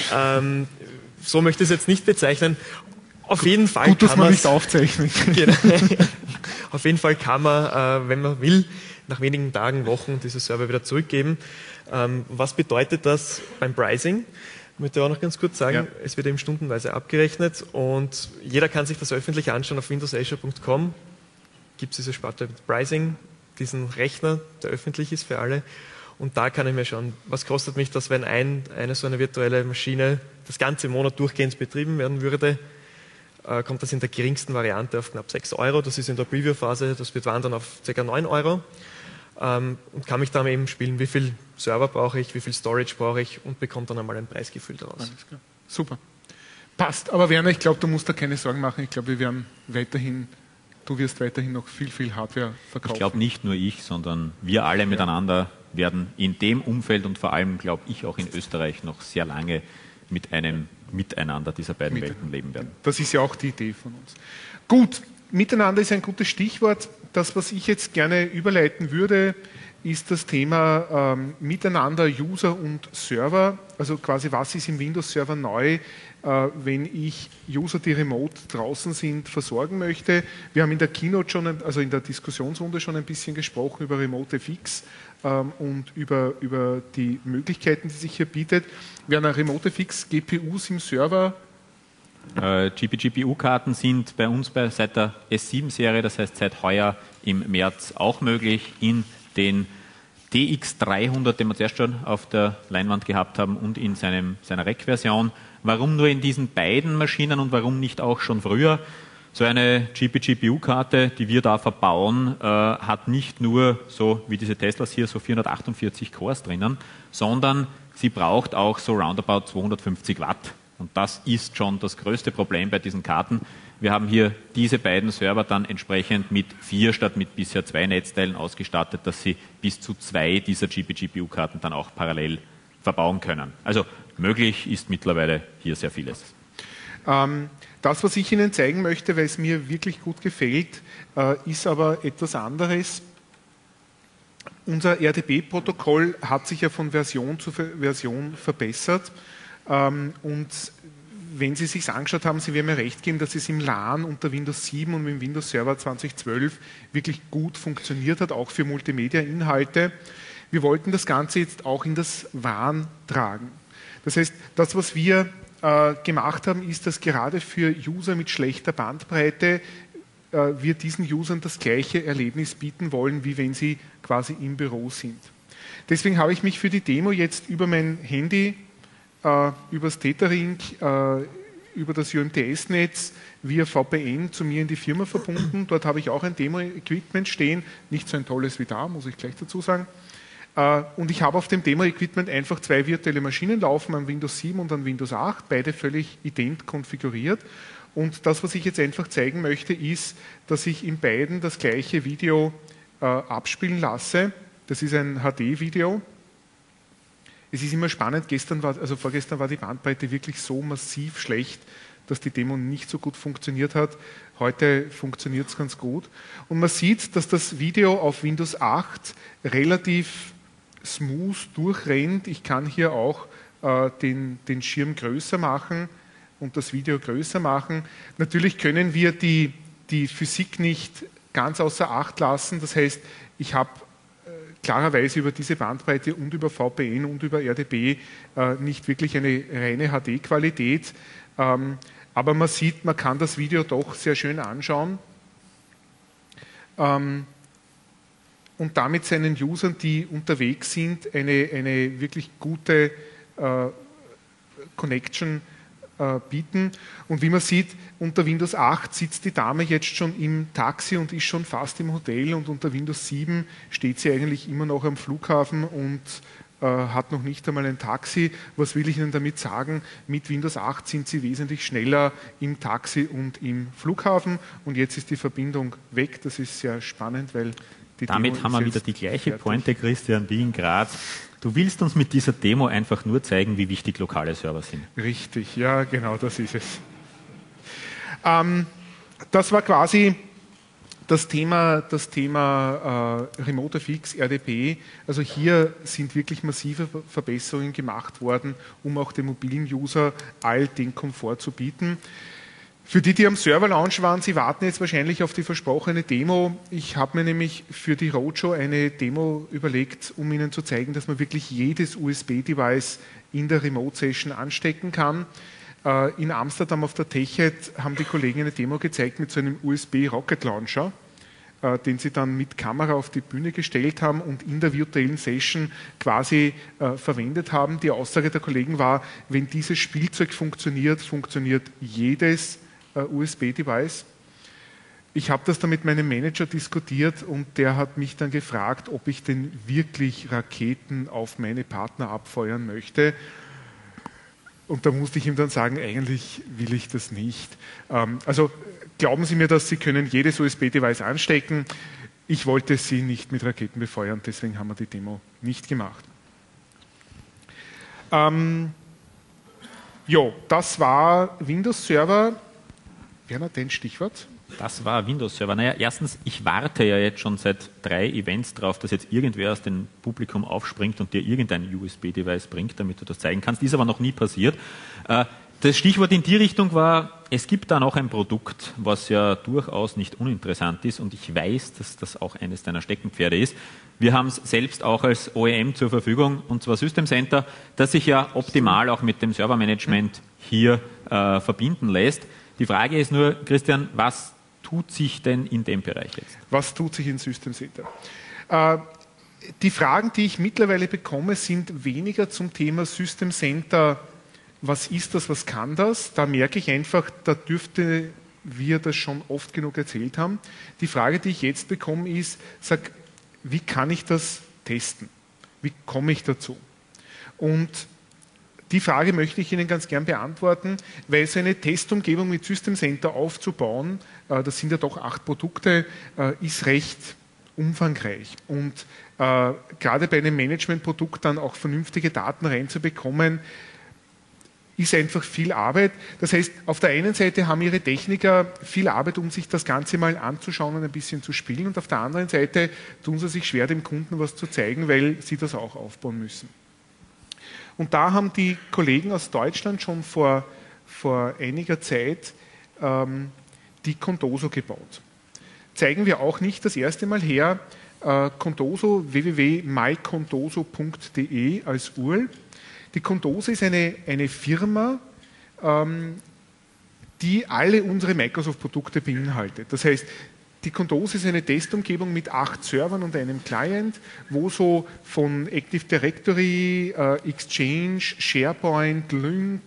So möchte ich es jetzt nicht bezeichnen. Auf jeden Fall gut, dass man nicht aufzeichnen. Genau. Auf jeden Fall kann man, wenn man will, nach wenigen Tagen, Wochen diese Server wieder zurückgeben. Was bedeutet das beim Pricing? Ich möchte auch noch ganz kurz sagen, es wird eben stundenweise abgerechnet und jeder kann sich das öffentlich anschauen auf windowsazure.com. Gibt es diese Sparte mit Pricing, diesen Rechner, der öffentlich ist für alle. Und da kann ich mir schauen, was kostet mich das, wenn eine so eine virtuelle Maschine das ganze Monat durchgehend betrieben werden würde. Kommt das in der geringsten Variante auf knapp 6 Euro. Das ist in der Preview-Phase, das wird wandern auf ca. 9 Euro. Und kann mich dann eben spielen, wie viel Server brauche ich, wie viel Storage brauche ich und bekomme dann einmal ein Preisgefühl daraus. Alles klar. Super. Passt. Aber Werner, ich glaube, du musst da keine Sorgen machen. Ich glaube, du wirst weiterhin noch viel Hardware verkaufen. Ich glaube nicht nur ich, sondern wir alle miteinander werden in dem Umfeld und vor allem, glaube ich, auch in Österreich noch sehr lange mit einem Miteinander dieser beiden Welten leben werden. Das ist ja auch die Idee von uns. Gut, Miteinander ist ein gutes Stichwort. Das, was ich jetzt gerne überleiten würde, ist das Thema Miteinander User und Server, also quasi was ist im Windows-Server neu, wenn ich User, die remote draußen sind, versorgen möchte. Wir haben in der Keynote schon, also in der Diskussionsrunde schon ein bisschen gesprochen über RemoteFX und über die Möglichkeiten, die sich hier bietet. Wir haben eine RemoteFX GPUs im Server. GPU-Karten sind bei uns seit der S7-Serie, das heißt seit heuer im März auch möglich, in den DX300, den wir zuerst schon auf der Leinwand gehabt haben, und in seiner Rack-Version. Warum nur in diesen beiden Maschinen und warum nicht auch schon früher? So eine GPU-Karte, die wir da verbauen, hat nicht nur, so wie diese Teslas hier, so 448 Cores drinnen, sondern sie braucht auch so roundabout 250 Watt. Und das ist schon das größte Problem bei diesen Karten. Wir haben hier diese beiden Server dann entsprechend mit 4 statt mit bisher 2 Netzteilen ausgestattet, dass sie bis zu 2 dieser GPU-Karten dann auch parallel verbauen können. Also möglich ist mittlerweile hier sehr vieles. Das, was ich Ihnen zeigen möchte, weil es mir wirklich gut gefällt, ist aber etwas anderes. Unser RDP-Protokoll hat sich ja von Version zu Version verbessert. Und wenn Sie es sich angeschaut haben, Sie werden mir recht geben, dass es im LAN unter Windows 7 und im Windows Server 2012 wirklich gut funktioniert hat, auch für Multimedia-Inhalte. Wir wollten das Ganze jetzt auch in das WAN tragen. Das heißt, das, was wir gemacht haben, ist, dass gerade für User mit schlechter Bandbreite wir diesen Usern das gleiche Erlebnis bieten wollen, wie wenn sie quasi im Büro sind. Deswegen habe ich mich für die Demo jetzt über mein Handy, über das Tethering, über das UMTS-Netz via VPN zu mir in die Firma verbunden. Dort habe ich auch ein Demo-Equipment stehen, nicht so ein tolles wie da, muss ich gleich dazu sagen. Und ich habe auf dem Demo-Equipment einfach 2 virtuelle Maschinen laufen, an Windows 7 und an Windows 8, beide völlig ident konfiguriert. Und das, was ich jetzt einfach zeigen möchte, ist, dass ich in beiden das gleiche Video abspielen lasse. Das ist ein HD-Video. Es ist immer spannend, vorgestern war die Bandbreite wirklich so massiv schlecht, dass die Demo nicht so gut funktioniert hat. Heute funktioniert es ganz gut. Und man sieht, dass das Video auf Windows 8 relativ smooth durchrennt. Ich kann hier auch den Schirm größer machen und das Video größer machen. Natürlich können wir die Physik nicht ganz außer Acht lassen. Das heißt, ich habe klarerweise über diese Bandbreite und über VPN und über RDP nicht wirklich eine reine HD-Qualität. Aber man sieht, man kann das Video doch sehr schön anschauen. Und damit seinen Usern, die unterwegs sind, eine wirklich gute Connection bieten. Und wie man sieht, unter Windows 8 sitzt die Dame jetzt schon im Taxi und ist schon fast im Hotel, und unter Windows 7 steht sie eigentlich immer noch am Flughafen und hat noch nicht einmal ein Taxi. Was will ich Ihnen damit sagen? Mit Windows 8 sind Sie wesentlich schneller im Taxi und im Flughafen, und jetzt ist die Verbindung weg. Das ist sehr spannend, weil damit haben wir wieder die gleiche Pointe, Christian, wie in Graz. Du willst uns mit dieser Demo einfach nur zeigen, wie wichtig lokale Server sind. Richtig, ja, genau, das ist es. Das war quasi das Thema RemoteFX, RDP. Also hier sind wirklich massive Verbesserungen gemacht worden, um auch den mobilen User all den Komfort zu bieten. Für die am Server-Launch waren, Sie warten jetzt wahrscheinlich auf die versprochene Demo. Ich habe mir nämlich für die Roadshow eine Demo überlegt, um Ihnen zu zeigen, dass man wirklich jedes USB-Device in der Remote-Session anstecken kann. In Amsterdam auf der TechEd haben die Kollegen eine Demo gezeigt mit so einem USB-Rocket-Launcher, den sie dann mit Kamera auf die Bühne gestellt haben und in der virtuellen Session quasi verwendet haben. Die Aussage der Kollegen war, wenn dieses Spielzeug funktioniert, funktioniert jedes USB-Device. Ich habe das dann mit meinem Manager diskutiert und der hat mich dann gefragt, ob ich denn wirklich Raketen auf meine Partner abfeuern möchte. Und da musste ich ihm dann sagen, eigentlich will ich das nicht. Also glauben Sie mir das, Sie können jedes USB-Device anstecken. Ich wollte Sie nicht mit Raketen befeuern, deswegen haben wir die Demo nicht gemacht. Das war Windows Server. Werner, dein Stichwort? Das war Windows-Server. Naja, erstens, ich warte ja jetzt schon seit 3 Events drauf, dass jetzt irgendwer aus dem Publikum aufspringt und dir irgendein USB-Device bringt, damit du das zeigen kannst. Ist aber noch nie passiert. Das Stichwort in die Richtung war, es gibt da noch ein Produkt, was ja durchaus nicht uninteressant ist und ich weiß, dass das auch eines deiner Steckenpferde ist. Wir haben es selbst auch als OEM zur Verfügung, und zwar System Center, das sich ja optimal auch mit dem Servermanagement hier verbinden lässt. Die Frage ist nur, Christian, was tut sich denn in dem Bereich jetzt? Was tut sich in System Center? Die Fragen, die ich mittlerweile bekomme, sind weniger zum Thema System Center. Was ist das, was kann das? Da merke ich einfach, da dürfte wir das schon oft genug erzählt haben. Die Frage, die ich jetzt bekomme, ist, wie kann ich das testen? Wie komme ich dazu? Und die Frage möchte ich Ihnen ganz gern beantworten, weil so eine Testumgebung mit System Center aufzubauen, das sind ja doch 8 Produkte, ist recht umfangreich. Und gerade bei einem Managementprodukt dann auch vernünftige Daten reinzubekommen, ist einfach viel Arbeit. Das heißt, auf der einen Seite haben Ihre Techniker viel Arbeit, um sich das Ganze mal anzuschauen und ein bisschen zu spielen, und auf der anderen Seite tun sie sich schwer, dem Kunden was zu zeigen, weil sie das auch aufbauen müssen. Und da haben die Kollegen aus Deutschland schon vor einiger Zeit die Contoso gebaut. Zeigen wir auch nicht das erste Mal her. Contoso, www.mycontoso.de als URL. Die Contoso ist eine Firma, die alle unsere Microsoft-Produkte beinhaltet. Das heißt, die Contoso ist eine Testumgebung mit 8 Servern und einem Client, wo so von Active Directory, Exchange, SharePoint, Lync,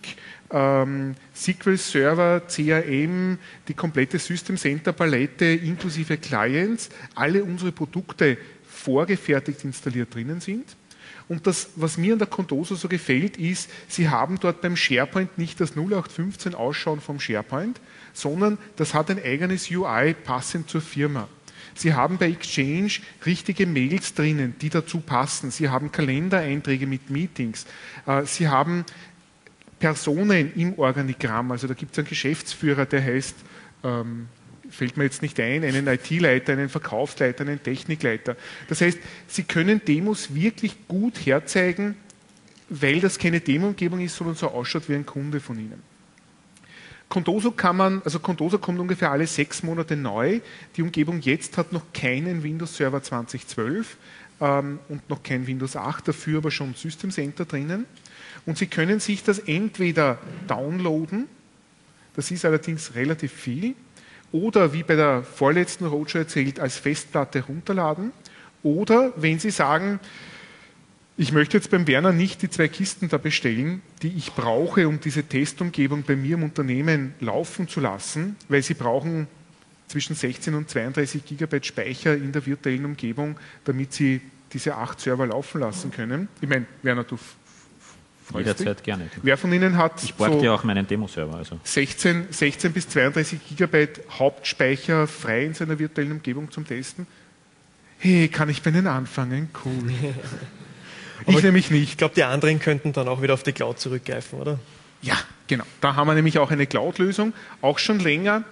SQL Server, CRM, die komplette System Center Palette inklusive Clients, alle unsere Produkte vorgefertigt installiert drinnen sind. Und das, was mir an der Contoso so gefällt, ist, Sie haben dort beim SharePoint nicht das 0815 Ausschauen vom SharePoint, sondern das hat ein eigenes UI passend zur Firma. Sie haben bei Exchange richtige Mails drinnen, die dazu passen. Sie haben Kalendereinträge mit Meetings. Sie haben Personen im Organigramm. Also da gibt es einen Geschäftsführer, der heißt, fällt mir jetzt nicht ein, einen IT-Leiter, einen Verkaufsleiter, einen Technikleiter. Das heißt, Sie können Demos wirklich gut herzeigen, weil das keine Demo-Umgebung ist, sondern so ausschaut wie ein Kunde von Ihnen. Contoso kommt ungefähr alle 6 Monate neu. Die Umgebung jetzt hat noch keinen Windows Server 2012 und noch kein Windows 8, dafür aber schon System Center drinnen. Und Sie können sich das entweder downloaden, das ist allerdings relativ viel, oder wie bei der vorletzten Roadshow erzählt, als Festplatte runterladen. Oder wenn Sie sagen, ich möchte jetzt beim Werner nicht die 2 Kisten da bestellen, die ich brauche, um diese Testumgebung bei mir im Unternehmen laufen zu lassen, weil Sie brauchen zwischen 16 und 32 Gigabyte Speicher in der virtuellen Umgebung, damit Sie diese 8 Server laufen lassen können. Ich meine, Werner, du jederzeit gerne. Wer von Ihnen hat ich borg dir auch meinen Demo-Server. Also 16 bis 32 Gigabyte Hauptspeicher frei in seiner virtuellen Umgebung zum Testen? Hey, kann ich bei Ihnen anfangen? Cool. Ich nämlich nicht. Ich glaube, die anderen könnten dann auch wieder auf die Cloud zurückgreifen, oder? Ja, genau. Da haben wir nämlich auch eine Cloud-Lösung, auch schon länger.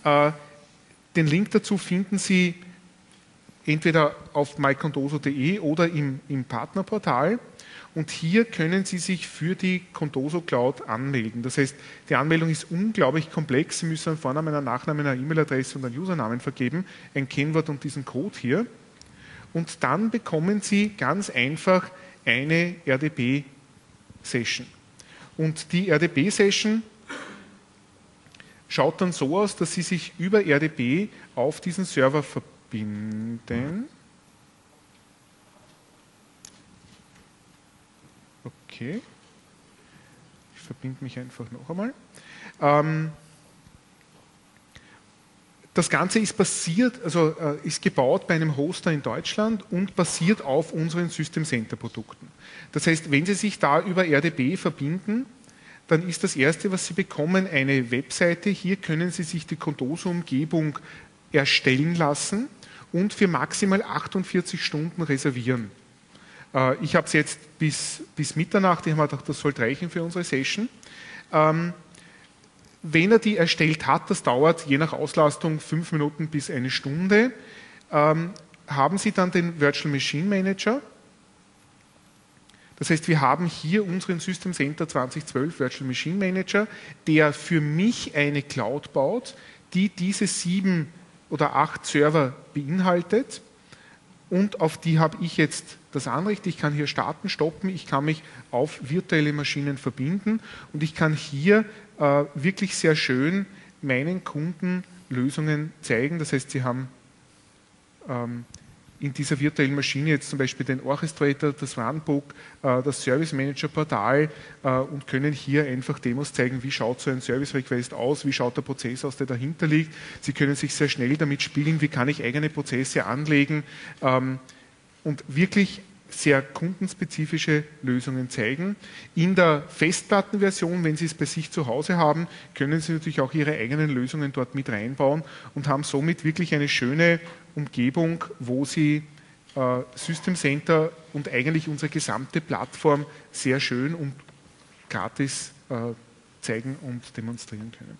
Den Link dazu finden Sie entweder auf mycontoso.de oder im Partnerportal. Und hier können Sie sich für die Contoso Cloud anmelden. Das heißt, die Anmeldung ist unglaublich komplex. Sie müssen einen Vornamen, einen Nachnamen, eine E-Mail-Adresse und einen Usernamen vergeben, ein Kennwort und diesen Code hier. Und dann bekommen Sie ganz einfach eine RDP-Session. Und die RDP-Session schaut dann so aus, dass Sie sich über RDP auf diesen Server verbinden. Okay. Ich verbinde mich einfach noch einmal. Das Ganze ist ist gebaut bei einem Hoster in Deutschland und basiert auf unseren System Center Produkten. Das heißt, wenn Sie sich da über RDP verbinden, dann ist das Erste, was Sie bekommen, eine Webseite. Hier können Sie sich die Contoso-Umgebung erstellen lassen und für maximal 48 Stunden reservieren. Ich habe es jetzt bis Mitternacht, ich habe mir gedacht, das sollte reichen für unsere Session. wenn er die erstellt hat, das dauert je nach Auslastung 5 Minuten bis eine Stunde, haben Sie dann den Virtual Machine Manager. Das heißt, wir haben hier unseren System Center 2012 Virtual Machine Manager, der für mich eine Cloud baut, die diese 7 oder 8 Server beinhaltet. Und auf die habe ich jetzt das Anrecht. Ich kann hier starten, stoppen, ich kann mich auf virtuelle Maschinen verbinden und ich kann hier wirklich sehr schön meinen Kunden Lösungen zeigen. Das heißt, sie haben in dieser virtuellen Maschine jetzt zum Beispiel den Orchestrator, das Runbook, das Service Manager Portal und können hier einfach Demos zeigen, wie schaut so ein Service Request aus, wie schaut der Prozess aus, der dahinter liegt. Sie können sich sehr schnell damit spielen, wie kann ich eigene Prozesse anlegen und wirklich sehr kundenspezifische Lösungen zeigen. In der Festplattenversion, wenn Sie es bei sich zu Hause haben, können Sie natürlich auch Ihre eigenen Lösungen dort mit reinbauen und haben somit wirklich eine schöne Umgebung, wo Sie System Center und eigentlich unsere gesamte Plattform sehr schön und gratis zeigen und demonstrieren können.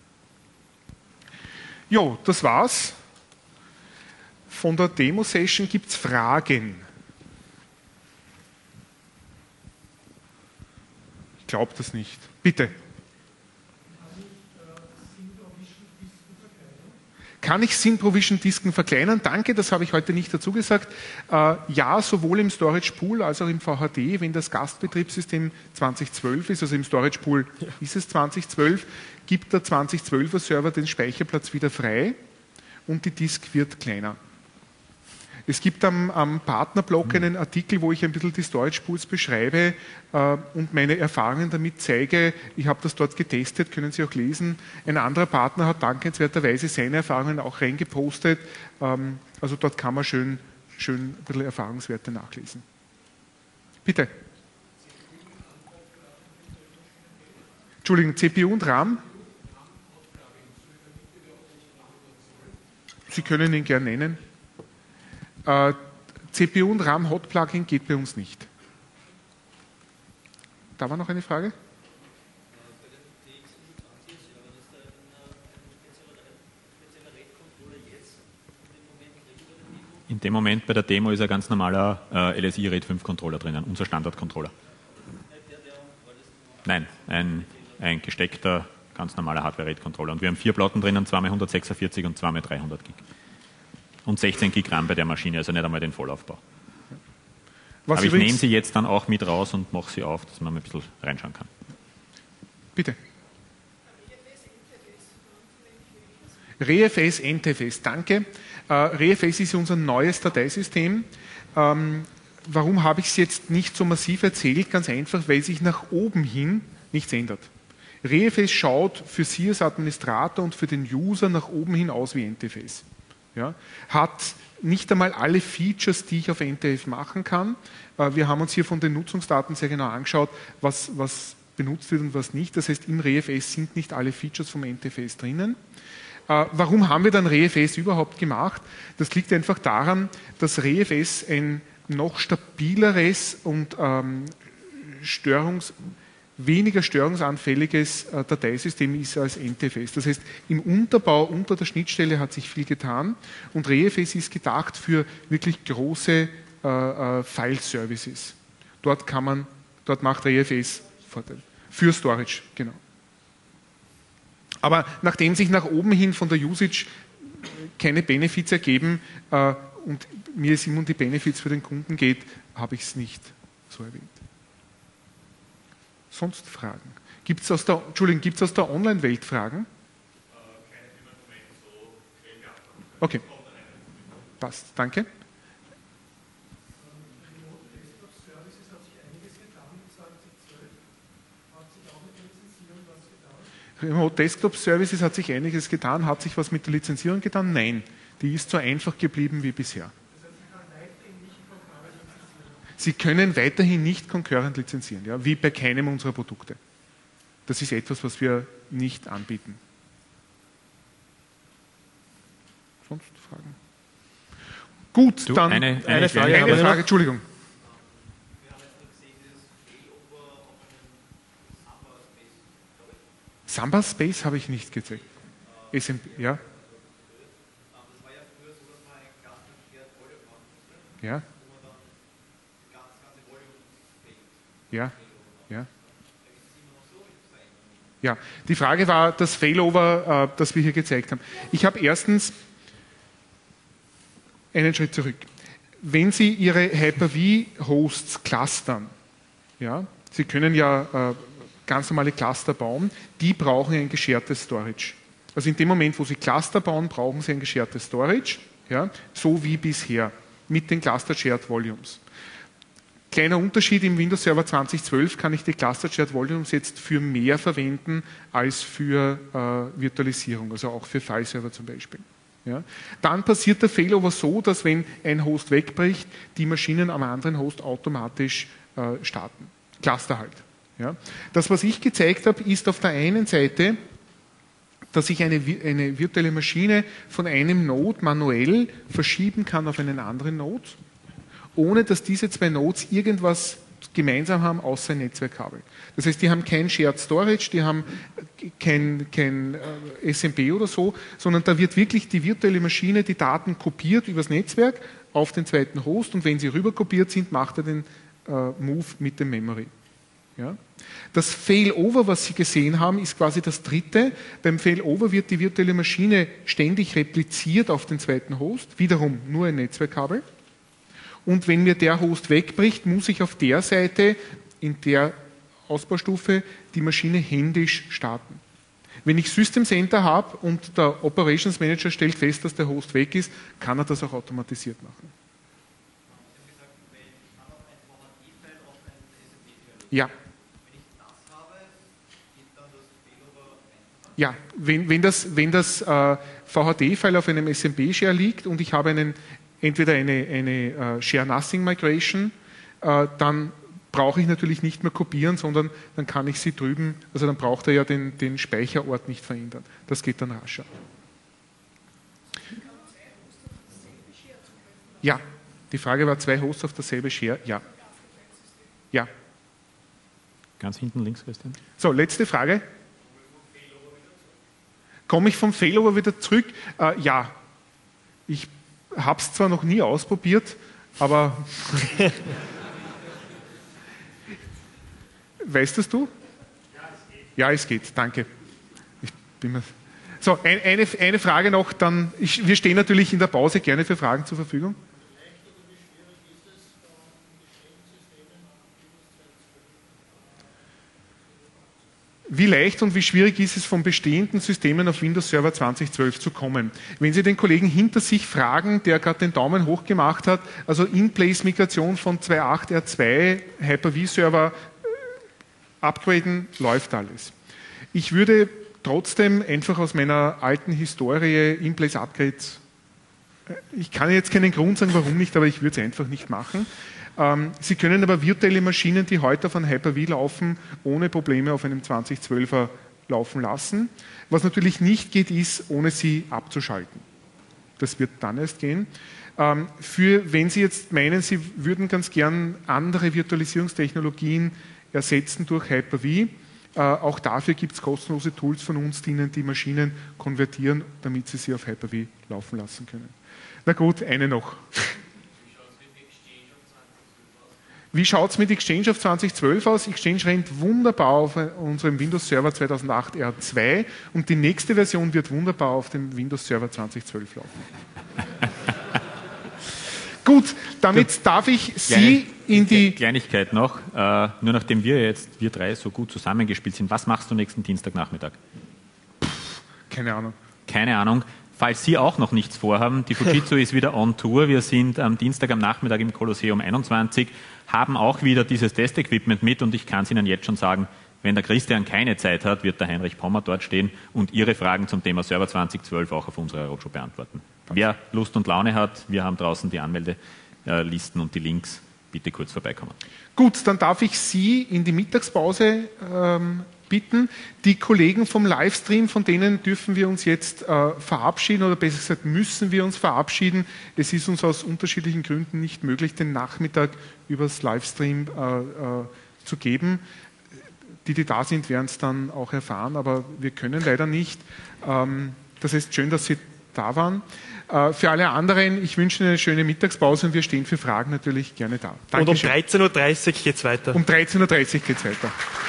Jo, das war's. Von der Demo-Session gibt es Fragen. Ich glaube das nicht. Bitte. Kann ich Sin-Provision-Disken verkleinern? Danke, das habe ich heute nicht dazu gesagt. Ja, sowohl im Storage Pool als auch im VHD, wenn das Gastbetriebssystem 2012 ist, also im Storage Pool ist es 2012, gibt der 2012er Server den Speicherplatz wieder frei und die Disk wird kleiner. Es gibt am Partnerblog einen Artikel, wo ich ein bisschen die Storage Pools beschreibe und meine Erfahrungen damit zeige. Ich habe das dort getestet, können Sie auch lesen. Ein anderer Partner hat dankenswerterweise seine Erfahrungen auch reingepostet. Also dort kann man schön ein bisschen Erfahrungswerte nachlesen. Bitte. Entschuldigung, CPU und RAM? Sie können ihn gern nennen. CPU und RAM Hot Plugin geht bei uns nicht. Da war noch eine Frage? In dem Moment bei der Demo ist ein ganz normaler LSI RAID 5 Controller drinnen, unser Standard-Controller. Nein, ein gesteckter, ganz normaler Hardware-RAID-Controller. Und wir haben 4 Platten drinnen, 2x146 und 2x300 Gig. Und 16 Gig RAM bei der Maschine, also nicht einmal den Vollaufbau. Aber ich nehme sie jetzt dann auch mit raus und mache sie auf, dass man mal ein bisschen reinschauen kann. Bitte. ReFS, NTFS, danke. ReFS ist unser neues Dateisystem. Warum habe ich es jetzt nicht so massiv erzählt? Ganz einfach, weil sich nach oben hin nichts ändert. ReFS schaut für Sie als Administrator und für den User nach oben hin aus wie NTFS. Ja, hat nicht einmal alle Features, die ich auf NTF machen kann. Wir haben uns hier von den Nutzungsdaten sehr genau angeschaut, was benutzt wird und was nicht. Das heißt, im ReFS sind nicht alle Features vom NTFS drinnen. Warum haben wir dann ReFS überhaupt gemacht? Das liegt einfach daran, dass ReFS ein noch stabileres und weniger störungsanfälliges Dateisystem ist als NTFS. Das heißt, im Unterbau unter der Schnittstelle hat sich viel getan und ReFS ist gedacht für wirklich große File-Services. Dort macht ReFS Vorteil. Für Storage, genau. Aber nachdem sich nach oben hin von der Usage keine Benefits ergeben und mir es immer um die Benefits für den Kunden geht, habe ich es nicht so erwähnt. Sonst Fragen? Gibt es aus der Online-Welt Fragen? Okay. Passt, danke. Remote Desktop Services hat sich einiges getan. Hat sich was mit der Lizenzierung getan? Nein. Die ist so einfach geblieben wie bisher. Sie können weiterhin nicht concurrent lizenzieren, ja, wie bei keinem unserer Produkte. Das ist etwas, was wir nicht anbieten. Sonst Fragen? Gut, dann eine Frage. Entschuldigung. Samba Space habe ich nicht gezeigt. Ja? Ja? Ja? Ja? Ja, die Frage war das Failover, das wir hier gezeigt haben. Ich habe erstens einen Schritt zurück. Wenn Sie Ihre Hyper-V-Hosts clustern, ja, Sie können ja ganz normale Cluster bauen, die brauchen ein geschertes Storage. Also in dem Moment, wo Sie Cluster bauen, brauchen Sie ein geschertes Storage, ja, so wie bisher, mit den Cluster Shared Volumes. Kleiner Unterschied, im Windows Server 2012 kann ich die Cluster Shared Volumes jetzt für mehr verwenden als für Virtualisierung, also auch für File-Server zum Beispiel. Ja. Dann passiert der Failover so, dass wenn ein Host wegbricht, die Maschinen am anderen Host automatisch starten. Cluster halt. Ja. Das, was ich gezeigt habe, ist auf der einen Seite, dass ich eine virtuelle Maschine von einem Node manuell verschieben kann auf einen anderen Node, ohne dass diese zwei Nodes irgendwas gemeinsam haben, außer ein Netzwerkkabel. Das heißt, die haben kein Shared Storage, die haben kein SMP oder so, sondern da wird wirklich die virtuelle Maschine die Daten kopiert übers Netzwerk auf den zweiten Host und wenn sie rüber kopiert sind, macht er den Move mit dem Memory. Ja? Das Failover, was Sie gesehen haben, ist quasi das dritte. Beim Failover wird die virtuelle Maschine ständig repliziert auf den zweiten Host, wiederum nur ein Netzwerkkabel. Und wenn mir der Host wegbricht, muss ich auf der Seite, in der Ausbaustufe, die Maschine händisch starten. Wenn ich System Center habe und der Operations Manager stellt fest, dass der Host weg ist, kann er das auch automatisiert machen. Ja. Ja, wenn das VHD-File auf einem SMP-Share liegt und ich habe entweder eine Share-Nothing-Migration, dann brauche ich natürlich nicht mehr kopieren, sondern dann kann ich sie drüben, also dann braucht er ja den Speicherort nicht verändern. Das geht dann rascher. Ja, die Frage war, 2 Hosts auf dasselbe Share? Ja. Ja. Ganz hinten links, Christian. So, letzte Frage. Komme ich vom Failover wieder zurück? Ja. Ich habe es zwar noch nie ausprobiert, aber weißt das du? Ja, es geht. Danke. So, eine Frage noch, dann. Wir stehen natürlich in der Pause gerne für Fragen zur Verfügung. Wie leicht und wie schwierig ist es, von bestehenden Systemen auf Windows Server 2012 zu kommen? Wenn Sie den Kollegen hinter sich fragen, der gerade den Daumen hoch gemacht hat, also In-Place-Migration von 2.8 R2 Hyper-V-Server upgraden, läuft alles. Ich würde trotzdem einfach aus meiner alten Historie In-Place-Upgrades, ich kann jetzt keinen Grund sagen, warum nicht, aber ich würde es einfach nicht machen. Sie können aber virtuelle Maschinen, die heute auf einem Hyper-V laufen, ohne Probleme auf einem 2012er laufen lassen. Was natürlich nicht geht, ist, ohne sie abzuschalten. Das wird dann erst gehen. Wenn Sie jetzt meinen, Sie würden ganz gern andere Virtualisierungstechnologien ersetzen durch Hyper-V, auch dafür gibt es kostenlose Tools von uns, die Ihnen die Maschinen konvertieren, damit Sie sie auf Hyper-V laufen lassen können. Na gut, eine noch. Wie schaut es mit Exchange auf 2012 aus? Exchange rennt wunderbar auf unserem Windows Server 2008 R2 und die nächste Version wird wunderbar auf dem Windows Server 2012 laufen. Gut, damit darf ich Sie in die... Kleinigkeit noch, nur nachdem wir drei so gut zusammengespielt sind, was machst du nächsten Dienstagnachmittag? Keine Ahnung. Keine Ahnung. Falls Sie auch noch nichts vorhaben, die Fujitsu ist wieder on Tour. Wir sind am Dienstag am Nachmittag im Kolosseum 21, haben auch wieder dieses Testequipment mit und ich kann es Ihnen jetzt schon sagen, wenn der Christian keine Zeit hat, wird der Heinrich Pommer dort stehen und Ihre Fragen zum Thema Server 2012 auch auf unserer Roadshow beantworten. Wer Lust und Laune hat, wir haben draußen die Anmeldelisten und die Links, bitte kurz vorbeikommen. Gut, dann darf ich Sie in die Mittagspause bitten. Die Kollegen vom Livestream, von denen dürfen wir uns jetzt verabschieden oder besser gesagt müssen wir uns verabschieden. Es ist uns aus unterschiedlichen Gründen nicht möglich, den Nachmittag übers Livestream zu geben. die da sind, werden es dann auch erfahren, aber wir können leider nicht. Das ist schön, dass Sie da waren. Für alle anderen, ich wünsche Ihnen eine schöne Mittagspause und wir stehen für Fragen natürlich gerne da. Dankeschön. Und um 13.30 Uhr geht es weiter. Um 13.30 Uhr geht es weiter.